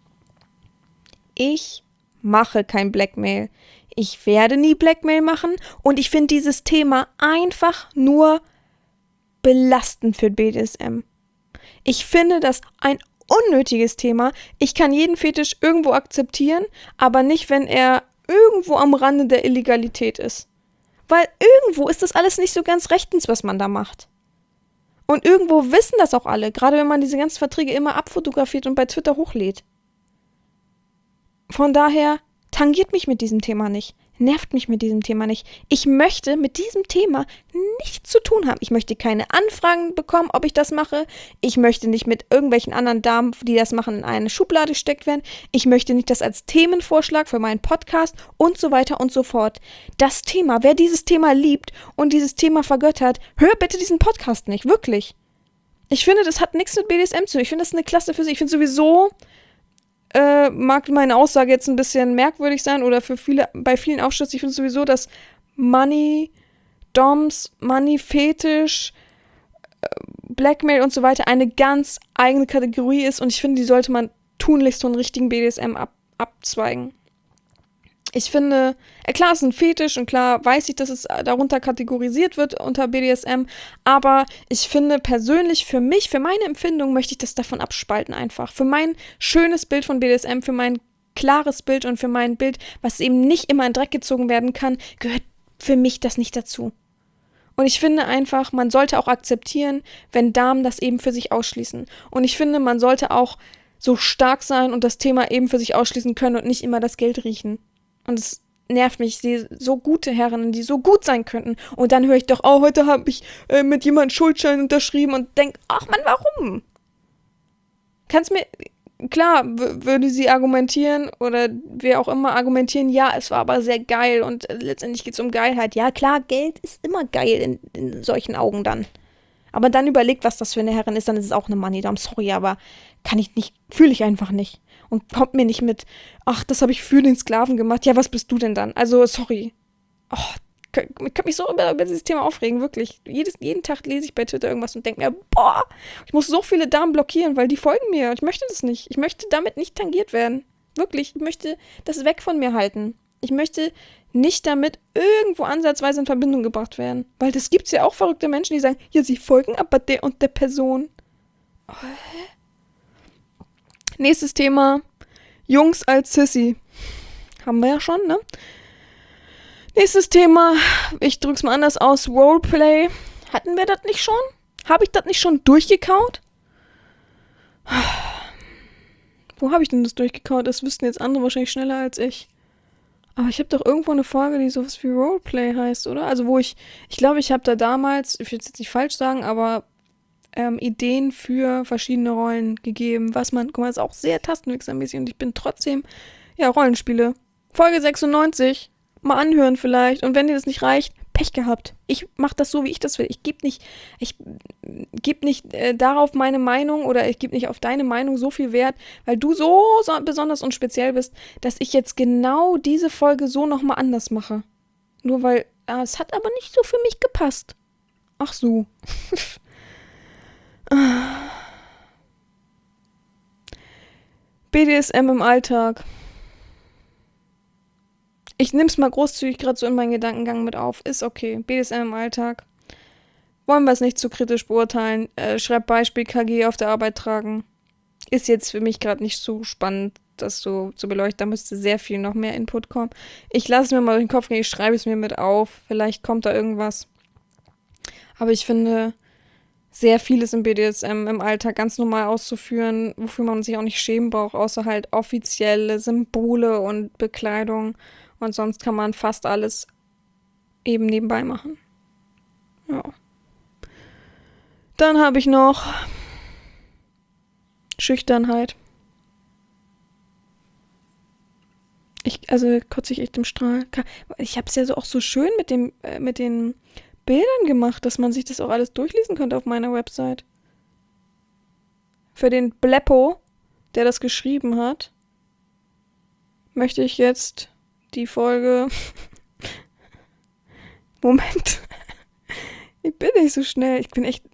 Ich mache kein Blackmail. Ich werde nie Blackmail machen und ich finde dieses Thema einfach nur belastend für B D S M. Ich finde das ein unnötiges Thema. Ich kann jeden Fetisch irgendwo akzeptieren, aber nicht, wenn er irgendwo am Rande der Illegalität ist. Weil irgendwo ist das alles nicht so ganz rechtens, was man da macht. Und irgendwo wissen das auch alle, gerade wenn man diese ganzen Verträge immer abfotografiert und bei Twitter hochlädt. Von daher tangiert mich mit diesem Thema nicht, nervt mich mit diesem Thema nicht. Ich möchte mit diesem Thema nichts zu tun haben. Ich möchte keine Anfragen bekommen, ob ich das mache. Ich möchte nicht mit irgendwelchen anderen Damen, die das machen, in eine Schublade gesteckt werden. Ich möchte nicht das als Themenvorschlag für meinen Podcast und so weiter und so fort. Das Thema, wer dieses Thema liebt und dieses Thema vergöttert, hör bitte diesen Podcast nicht, wirklich. Ich finde, das hat nichts mit B D S M zu tun. Ich finde, das ist eine Klasse für sich. Ich finde sowieso, Äh, mag meine Aussage jetzt ein bisschen merkwürdig sein oder für viele, bei vielen aufschlussig. Ich finde sowieso, dass Money, Doms, Money, Fetisch, äh, Blackmail und so weiter eine ganz eigene Kategorie ist und ich finde, die sollte man tunlichst von richtigen B D S M ab, abzweigen. Ich finde, äh, klar, es ist ein Fetisch und klar weiß ich, dass es darunter kategorisiert wird unter B D S M, aber ich finde persönlich für mich, für meine Empfindung möchte ich das davon abspalten einfach. Für mein schönes Bild von B D S M, für mein klares Bild und für mein Bild, was eben nicht immer in Dreck gezogen werden kann, gehört für mich das nicht dazu. Und ich finde einfach, man sollte auch akzeptieren, wenn Damen das eben für sich ausschließen. Und ich finde, man sollte auch so stark sein und das Thema eben für sich ausschließen können und nicht immer das Geld riechen. Und es nervt mich, ich sehe so gute Herren, die so gut sein könnten. Und dann höre ich doch, oh, heute habe ich äh, mit jemandem Schuldschein unterschrieben und denke, ach Mann, warum? Kannst mir, klar, w- würde sie argumentieren oder wer auch immer argumentieren, ja, es war aber sehr geil und äh, letztendlich geht es um Geilheit. Ja, klar, Geld ist immer geil in, in solchen Augen dann. Aber dann überlegt, was das für eine Herrin ist, dann ist es auch eine Money-Dom. Sorry, aber kann ich nicht, fühle ich einfach nicht. Und kommt mir nicht mit, ach, das habe ich für den Sklaven gemacht. Ja, was bist du denn dann? Also, sorry. Oh, ich könnte mich so über, über dieses Thema aufregen, wirklich. Jedes, jeden Tag lese ich bei Twitter irgendwas und denke mir, boah, ich muss so viele Damen blockieren, weil die folgen mir. Ich möchte das nicht. Ich möchte damit nicht tangiert werden. Wirklich, ich möchte das weg von mir halten. Ich möchte nicht damit irgendwo ansatzweise in Verbindung gebracht werden. Weil das gibt es ja auch verrückte Menschen, die sagen, ja, sie folgen aber der und der Person. Oh, hä? Nächstes Thema, Jungs als Sissy. Haben wir ja schon, ne? Nächstes Thema, ich drück's mal anders aus, Roleplay. Hatten wir das nicht schon? Habe ich das nicht schon durchgekaut? Wo habe ich denn das durchgekaut? Das wüssten jetzt andere wahrscheinlich schneller als ich. Aber ich habe doch irgendwo eine Folge, die sowas wie Roleplay heißt, oder? Also wo ich, ich glaube, ich habe da damals, ich will es jetzt nicht falsch sagen, aber ähm, Ideen für verschiedene Rollen gegeben, was man, guck mal, ist auch sehr tastenwechselmäßig und ich bin trotzdem, ja, Rollenspiele. Folge sechsundneunzig, mal anhören vielleicht und wenn dir das nicht reicht, Pech gehabt. Ich mache das so, wie ich das will. Ich gebe nicht, ich gebe nicht äh, darauf meine Meinung oder ich gebe nicht auf deine Meinung so viel Wert, weil du so, so besonders und speziell bist, dass ich jetzt genau diese Folge so nochmal anders mache. Nur weil, äh, es hat aber nicht so für mich gepasst. Ach so. B D S M im Alltag. Ich nehme es mal großzügig gerade so in meinen Gedankengang mit auf. Ist okay. B D S M im Alltag. Wollen wir es nicht zu kritisch beurteilen. Äh, schreib Beispiel K G auf der Arbeit tragen. Ist jetzt für mich gerade nicht so spannend, das so zu beleuchten. Da müsste sehr viel noch mehr Input kommen. Ich lasse es mir mal durch den Kopf gehen. Ich schreibe es mir mit auf. Vielleicht kommt da irgendwas. Aber ich finde, sehr vieles im B D S M im Alltag ganz normal auszuführen, wofür man sich auch nicht schämen braucht, außer halt offizielle Symbole und Bekleidung. Und sonst kann man fast alles eben nebenbei machen. Ja. Dann habe ich noch Schüchternheit. Ich, also kotze ich echt im Strahl. Ich habe es ja so auch so schön mit dem, äh, mit den Bildern gemacht, dass man sich das auch alles durchlesen könnte auf meiner Website. Für den Bleppo, der das geschrieben hat, möchte ich jetzt die Folge... Moment. Ich bin nicht so schnell. Ich bin echt...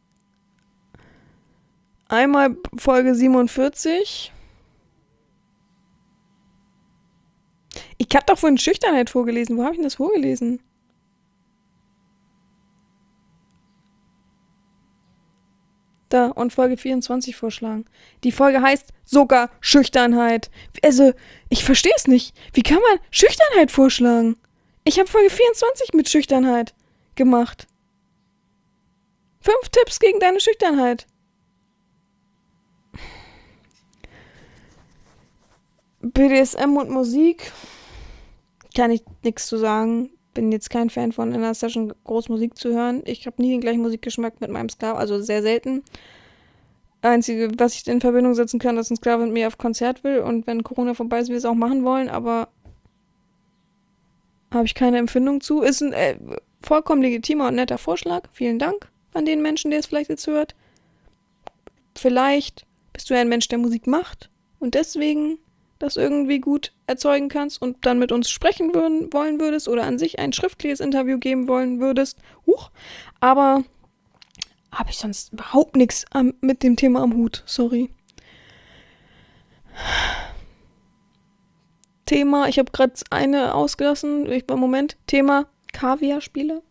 Einmal Folge siebenundvierzig. Ich habe doch vorhin Schüchternheit vorgelesen. Wo habe ich denn das vorgelesen? Da, und Folge vierundzwanzig vorschlagen. Die Folge heißt sogar Schüchternheit. Also, ich verstehe es nicht. Wie kann man Schüchternheit vorschlagen? Ich habe Folge vierundzwanzig mit Schüchternheit gemacht. Fünf Tipps gegen deine Schüchternheit. B D S M und Musik. Kann ich nichts zu sagen. Bin jetzt kein Fan von in einer Session groß Musik zu hören. Ich habe nie den gleichen Musikgeschmack mit meinem Sklave, also sehr selten. Einzige, was ich in Verbindung setzen kann, dass ein Sklave mit mir auf Konzert will und wenn Corona vorbei ist, wir es auch machen wollen, aber habe ich keine Empfindung zu. Ist ein äh, vollkommen legitimer und netter Vorschlag. Vielen Dank an den Menschen, der es vielleicht jetzt hört. Vielleicht bist du ja ein Mensch, der Musik macht und deswegen das irgendwie gut erzeugen kannst und dann mit uns sprechen würden, wollen würdest oder an sich ein schriftliches Interview geben wollen würdest. Huch. Aber habe ich sonst überhaupt nichts am, mit dem Thema am Hut. Sorry. Thema, ich habe gerade eine ausgelassen. Ich war Moment. Thema Kaviar-Spiele.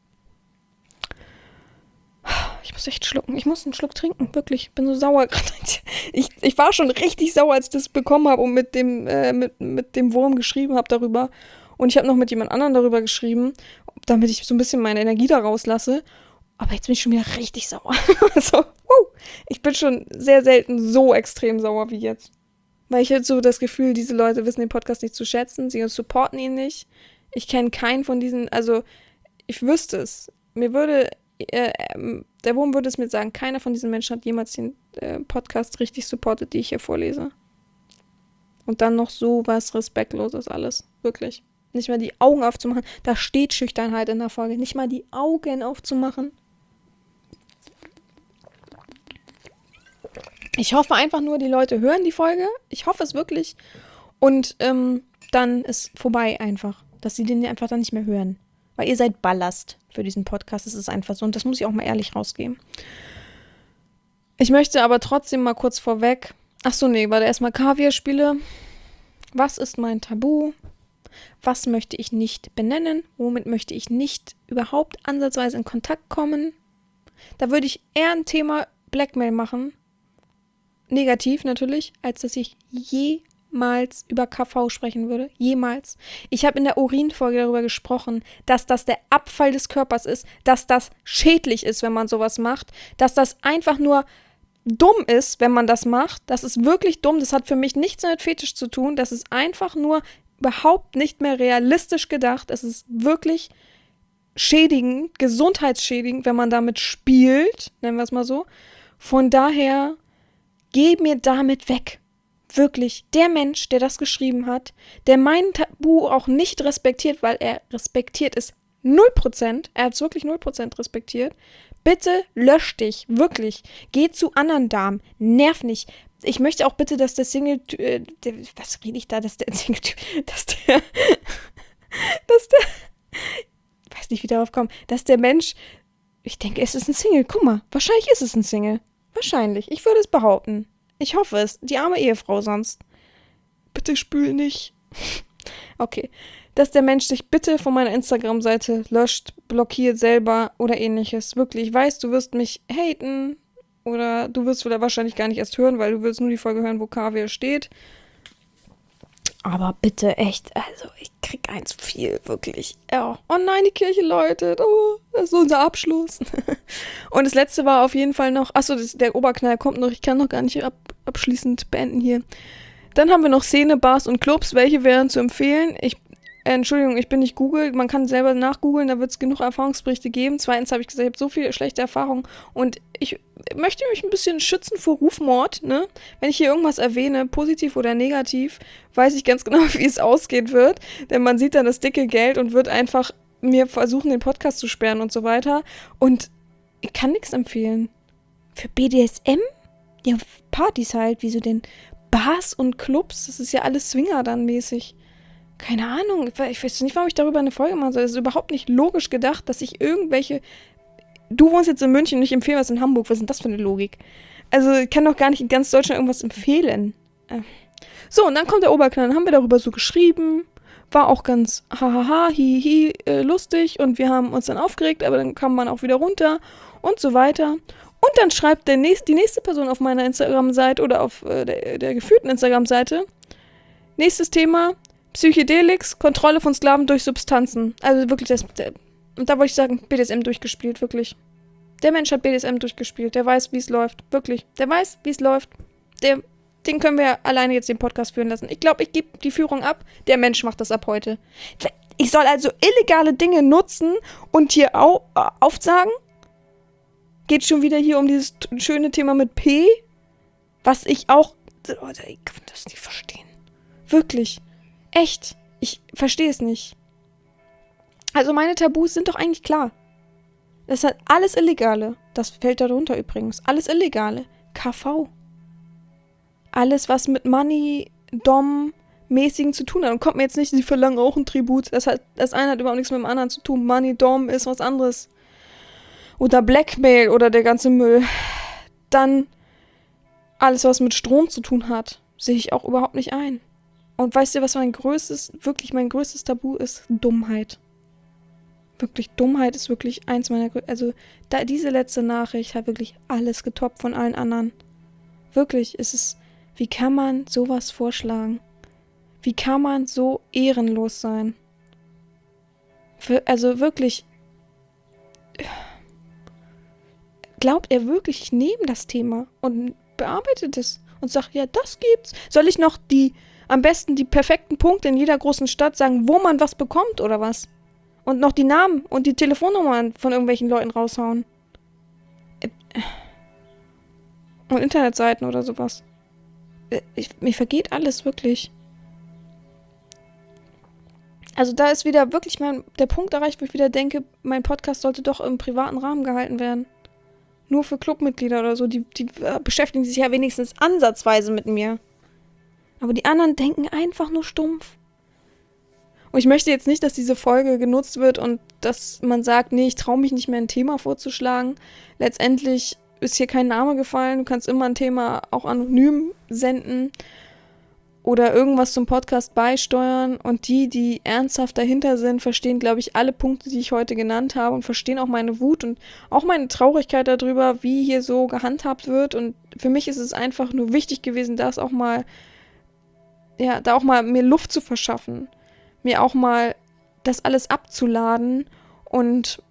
Ich muss echt schlucken. Ich muss einen Schluck trinken. Wirklich. Ich bin so sauer gerade. Ich, ich war schon richtig sauer, als ich das bekommen habe und mit dem, äh, mit, mit dem Wurm geschrieben habe darüber. Und ich habe noch mit jemand anderem darüber geschrieben, damit ich so ein bisschen meine Energie da rauslasse. Aber jetzt bin ich schon wieder richtig sauer. Also, wow. Ich bin schon sehr selten so extrem sauer wie jetzt. Weil ich jetzt so das Gefühl, diese Leute wissen den Podcast nicht zu schätzen. Sie supporten ihn nicht. Ich kenne keinen von diesen, also ich wüsste es. Mir würde... Äh, der Wurm würde es mir sagen, keiner von diesen Menschen hat jemals den äh, Podcast richtig supportet, die ich hier vorlese. Und dann noch so was Respektloses alles. Wirklich. Nicht mal die Augen aufzumachen. Da steht Schüchternheit in der Folge. Nicht mal die Augen aufzumachen. Ich hoffe einfach nur, die Leute hören die Folge. Ich hoffe es wirklich. Und ähm, dann ist vorbei einfach. Dass sie den einfach dann nicht mehr hören. Weil ihr seid Ballast für diesen Podcast. Das ist einfach so. Und das muss ich auch mal ehrlich rausgeben. Ich möchte aber trotzdem mal kurz vorweg. Achso, nee, warte, erstmal Kaviar-Spiele. Was ist mein Tabu? Was möchte ich nicht benennen? Womit möchte ich nicht überhaupt ansatzweise in Kontakt kommen? Da würde ich eher ein Thema Blackmail machen. Negativ natürlich, als dass ich je jemals über K V sprechen würde. Jemals. Ich habe in der Urin-Folge darüber gesprochen, dass das der Abfall des Körpers ist, dass das schädlich ist, wenn man sowas macht, dass das einfach nur dumm ist, wenn man das macht. Das ist wirklich dumm. Das hat für mich nichts mit Fetisch zu tun. Das ist einfach nur überhaupt nicht mehr realistisch gedacht. Es ist wirklich schädigend, gesundheitsschädigend, wenn man damit spielt, nennen wir es mal so. Von daher, geh mir damit weg. Wirklich, der Mensch, der das geschrieben hat, der mein Tabu auch nicht respektiert, weil er respektiert es null Prozent, er hat es wirklich null Prozent respektiert, bitte lösch dich, wirklich. Geh zu anderen Damen, nerv nicht. Ich möchte auch bitte, dass der Single, äh, der, was rede ich da, dass der Single, dass der, dass der, ich weiß nicht, wie darauf kommen, dass der Mensch, ich denke, es ist ein Single, guck mal, wahrscheinlich ist es ein Single. Wahrscheinlich, ich würde es behaupten. Ich hoffe es. Die arme Ehefrau sonst. Bitte spül nicht. Okay. Dass der Mensch sich bitte von meiner Instagram-Seite löscht, blockiert selber oder ähnliches. Wirklich. Ich weiß, du wirst mich haten oder du wirst vielleicht wahrscheinlich gar nicht erst hören, weil du willst nur die Folge hören, wo Kaviar steht. Aber bitte, echt, also ich krieg eins viel, wirklich. Ja. Oh nein, die Kirche läutet. Oh, das ist unser Abschluss. Und das letzte war auf jeden Fall noch, achso, das, der Oberknall kommt noch, ich kann noch gar nicht ab, abschließend beenden hier. Dann haben wir noch Szene, Bars und Clubs. Welche wären zu empfehlen? Ich Äh, Entschuldigung, ich bin nicht Google, man kann selber nachgoogeln, da wird es genug Erfahrungsberichte geben. Zweitens habe ich gesagt, ich habe so viele schlechte Erfahrungen und ich möchte mich ein bisschen schützen vor Rufmord, ne? Wenn ich hier irgendwas erwähne, positiv oder negativ, weiß ich ganz genau, wie es ausgehen wird, denn man sieht dann das dicke Geld und wird einfach mir versuchen, den Podcast zu sperren und so weiter und ich kann nichts empfehlen. Für B D S M? Ja, Partys halt, wie so den Bars und Clubs, das ist ja alles Swinger dann mäßig. Keine Ahnung, ich weiß nicht, warum ich darüber eine Folge machen soll. Es ist überhaupt nicht logisch gedacht, dass ich irgendwelche... Du wohnst jetzt in München und ich empfehle was in Hamburg. Was ist denn das für eine Logik? Also, ich kann doch gar nicht in ganz Deutschland irgendwas empfehlen. So, und dann kommt der Oberknall. Dann haben wir darüber so geschrieben. War auch ganz hahaha, hihi, äh, lustig. Und wir haben uns dann aufgeregt, aber dann kam man auch wieder runter und so weiter. Und dann schreibt der nächst, die nächste Person auf meiner Instagram-Seite oder auf äh, der, der geführten Instagram-Seite, nächstes Thema, Psychedelix, Kontrolle von Sklaven durch Substanzen. Also wirklich, das, der, und da wollte ich sagen, B D S M durchgespielt, wirklich. Der Mensch hat B D S M durchgespielt, der weiß, wie es läuft, wirklich. Der weiß, wie es läuft. Der, den können wir alleine jetzt den Podcast führen lassen. Ich glaube, ich gebe die Führung ab, der Mensch macht das ab heute. Ich soll also illegale Dinge nutzen und hier au, äh, aufsagen? Geht schon wieder hier um dieses t- schöne Thema mit P, was ich auch, ich kann das nicht verstehen. Wirklich. Echt. Ich verstehe es nicht. Also meine Tabus sind doch eigentlich klar. Das ist alles Illegale. Das fällt darunter übrigens. Alles Illegale. K V. Alles, was mit Money, Dom, mäßigen zu tun hat. Und kommt mir jetzt nicht, sie verlangen auch ein Tribut. Das, hat, das eine hat überhaupt nichts mit dem anderen zu tun. Money, Dom ist was anderes. Oder Blackmail oder der ganze Müll. Dann alles, was mit Strom zu tun hat, sehe ich auch überhaupt nicht ein. Und weißt du, was mein größtes, wirklich mein größtes Tabu ist? Dummheit. Wirklich, Dummheit ist wirklich eins meiner größten, also da, diese letzte Nachricht hat wirklich alles getoppt von allen anderen. Wirklich, es ist, wie kann man sowas vorschlagen? Wie kann man so ehrenlos sein? Für, also wirklich, glaubt er wirklich, ich nehme das Thema und bearbeitet es und sagt, ja, das gibt's. Soll ich noch die, am besten die perfekten Punkte in jeder großen Stadt sagen, wo man was bekommt oder was? Und noch die Namen und die Telefonnummern von irgendwelchen Leuten raushauen. Und Internetseiten oder sowas. Ich, mir vergeht alles, wirklich. Also da ist wieder wirklich mein, der Punkt erreicht, wo ich wieder denke, mein Podcast sollte doch im privaten Rahmen gehalten werden. Nur für Clubmitglieder oder so, die, die beschäftigen sich ja wenigstens ansatzweise mit mir. Aber die anderen denken einfach nur stumpf. Und ich möchte jetzt nicht, dass diese Folge genutzt wird und dass man sagt, nee, ich traue mich nicht mehr ein Thema vorzuschlagen. Letztendlich ist hier kein Name gefallen. Du kannst immer ein Thema auch anonym senden oder irgendwas zum Podcast beisteuern. Und die, die ernsthaft dahinter sind, verstehen, glaube ich, alle Punkte, die ich heute genannt habe und verstehen auch meine Wut und auch meine Traurigkeit darüber, wie hier so gehandhabt wird. Und für mich ist es einfach nur wichtig gewesen, das auch mal, ja, da auch mal mir Luft zu verschaffen. Mir auch mal das alles abzuladen und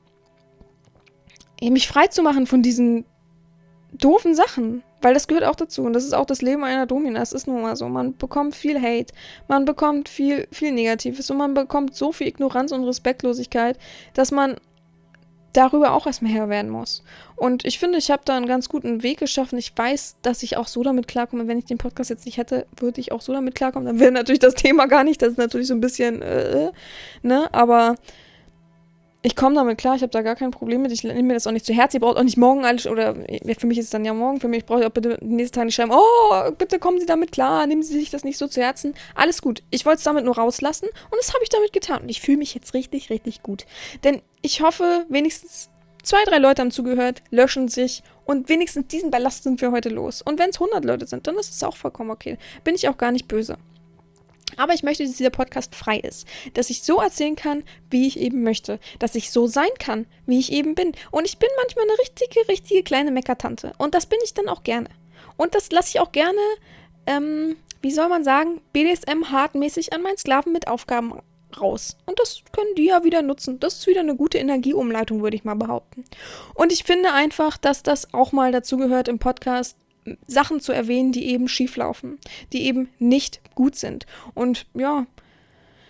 mich frei zu machen von diesen doofen Sachen, weil das gehört auch dazu und das ist auch das Leben einer Domina, das ist nun mal so, man bekommt viel Hate, man bekommt viel, viel Negatives und man bekommt so viel Ignoranz und Respektlosigkeit, dass man darüber auch erstmal Herr werden muss. Und ich finde, ich habe da einen ganz guten Weg geschaffen. Ich weiß, dass ich auch so damit klarkomme. Wenn ich den Podcast jetzt nicht hätte, würde ich auch so damit klarkommen. Dann wäre natürlich das Thema gar nicht. Das ist natürlich so ein bisschen, äh, ne? Aber ich komme damit klar. Ich habe da gar kein Problem mit. Ich nehme mir das auch nicht zu Herzen. Ihr braucht auch nicht morgen alles, oder für mich ist es dann ja morgen. Für mich brauche ich auch bitte den nächsten Tag nicht schreiben, oh, bitte kommen Sie damit klar. Nehmen Sie sich das nicht so zu Herzen. Alles gut. Ich wollte es damit nur rauslassen. Und das habe ich damit getan. Und ich fühle mich jetzt richtig, richtig gut. Denn ich hoffe, wenigstens zwei, drei Leute haben zugehört, löschen sich und wenigstens diesen Ballast sind wir heute los. Und wenn es hundert Leute sind, dann ist es auch vollkommen okay. Bin ich auch gar nicht böse. Aber ich möchte, dass dieser Podcast frei ist. Dass ich so erzählen kann, wie ich eben möchte. Dass ich so sein kann, wie ich eben bin. Und ich bin manchmal eine richtige, richtige kleine Meckertante. Und das bin ich dann auch gerne. Und das lasse ich auch gerne, ähm, wie soll man sagen, B D S M hartmäßig an meinen Sklaven mit Aufgaben raus. Und das können die ja wieder nutzen. Das ist wieder eine gute Energieumleitung, würde ich mal behaupten. Und ich finde einfach, dass das auch mal dazu gehört im Podcast, Sachen zu erwähnen, die eben schief laufen, die eben nicht gut sind. Und ja,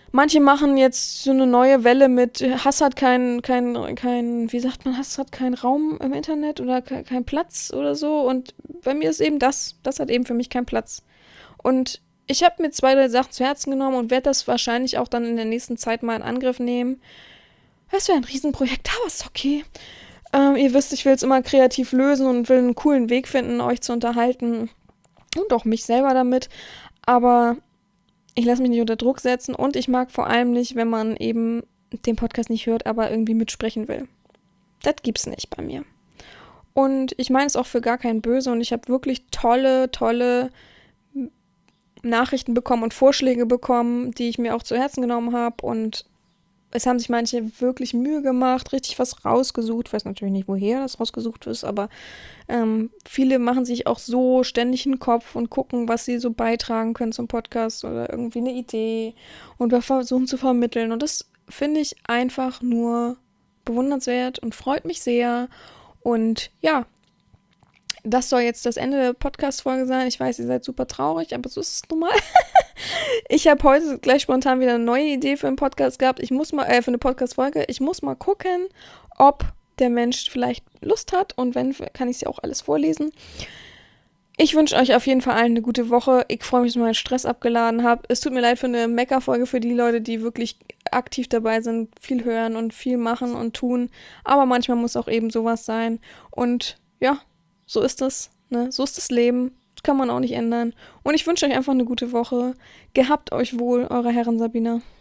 Manche machen jetzt so eine neue Welle mit Hass hat keinen, kein, kein, wie sagt man, Hass hat keinen Raum im Internet oder ke- keinen Platz oder so. Und bei mir ist eben das, das hat eben für mich keinen Platz. Und ich habe mir zwei, drei Sachen zu Herzen genommen und werde das wahrscheinlich auch dann in der nächsten Zeit mal in Angriff nehmen. Es wäre ein Riesenprojekt, aber ist okay. Ähm, ihr wisst, ich will es immer kreativ lösen und will einen coolen Weg finden, euch zu unterhalten und auch mich selber damit. Aber ich lasse mich nicht unter Druck setzen und ich mag vor allem nicht, wenn man eben den Podcast nicht hört, aber irgendwie mitsprechen will. Das gibt's nicht bei mir. Und ich meine es auch für gar kein Böse und ich habe wirklich tolle, tolle Nachrichten bekommen und Vorschläge bekommen, die ich mir auch zu Herzen genommen habe und es haben sich manche wirklich Mühe gemacht, richtig was rausgesucht. Ich weiß natürlich nicht, woher das rausgesucht ist, aber ähm, viele machen sich auch so ständig in den Kopf und gucken, was sie so beitragen können zum Podcast oder irgendwie eine Idee und wir versuchen zu vermitteln. Und das finde ich einfach nur bewundernswert und freut mich sehr. Und ja, das soll jetzt das Ende der Podcast-Folge sein. Ich weiß, ihr seid super traurig, aber so ist es nun mal. Ich habe heute gleich spontan wieder eine neue Idee für einen Podcast gehabt. Ich muss mal, äh, für eine Podcast-Folge. Ich muss mal gucken, ob der Mensch vielleicht Lust hat. Und wenn, kann ich sie auch alles vorlesen. Ich wünsche euch auf jeden Fall allen eine gute Woche. Ich freue mich, dass ich meinen Stress abgeladen habe. Es tut mir leid für eine Mecker-Folge für die Leute, die wirklich aktiv dabei sind, viel hören und viel machen und tun. Aber manchmal muss auch eben sowas sein. Und ja, so ist es. Ne? So ist das Leben. Das kann man auch nicht ändern. Und ich wünsche euch einfach eine gute Woche. Gehabt euch wohl, eure Herren Sabina.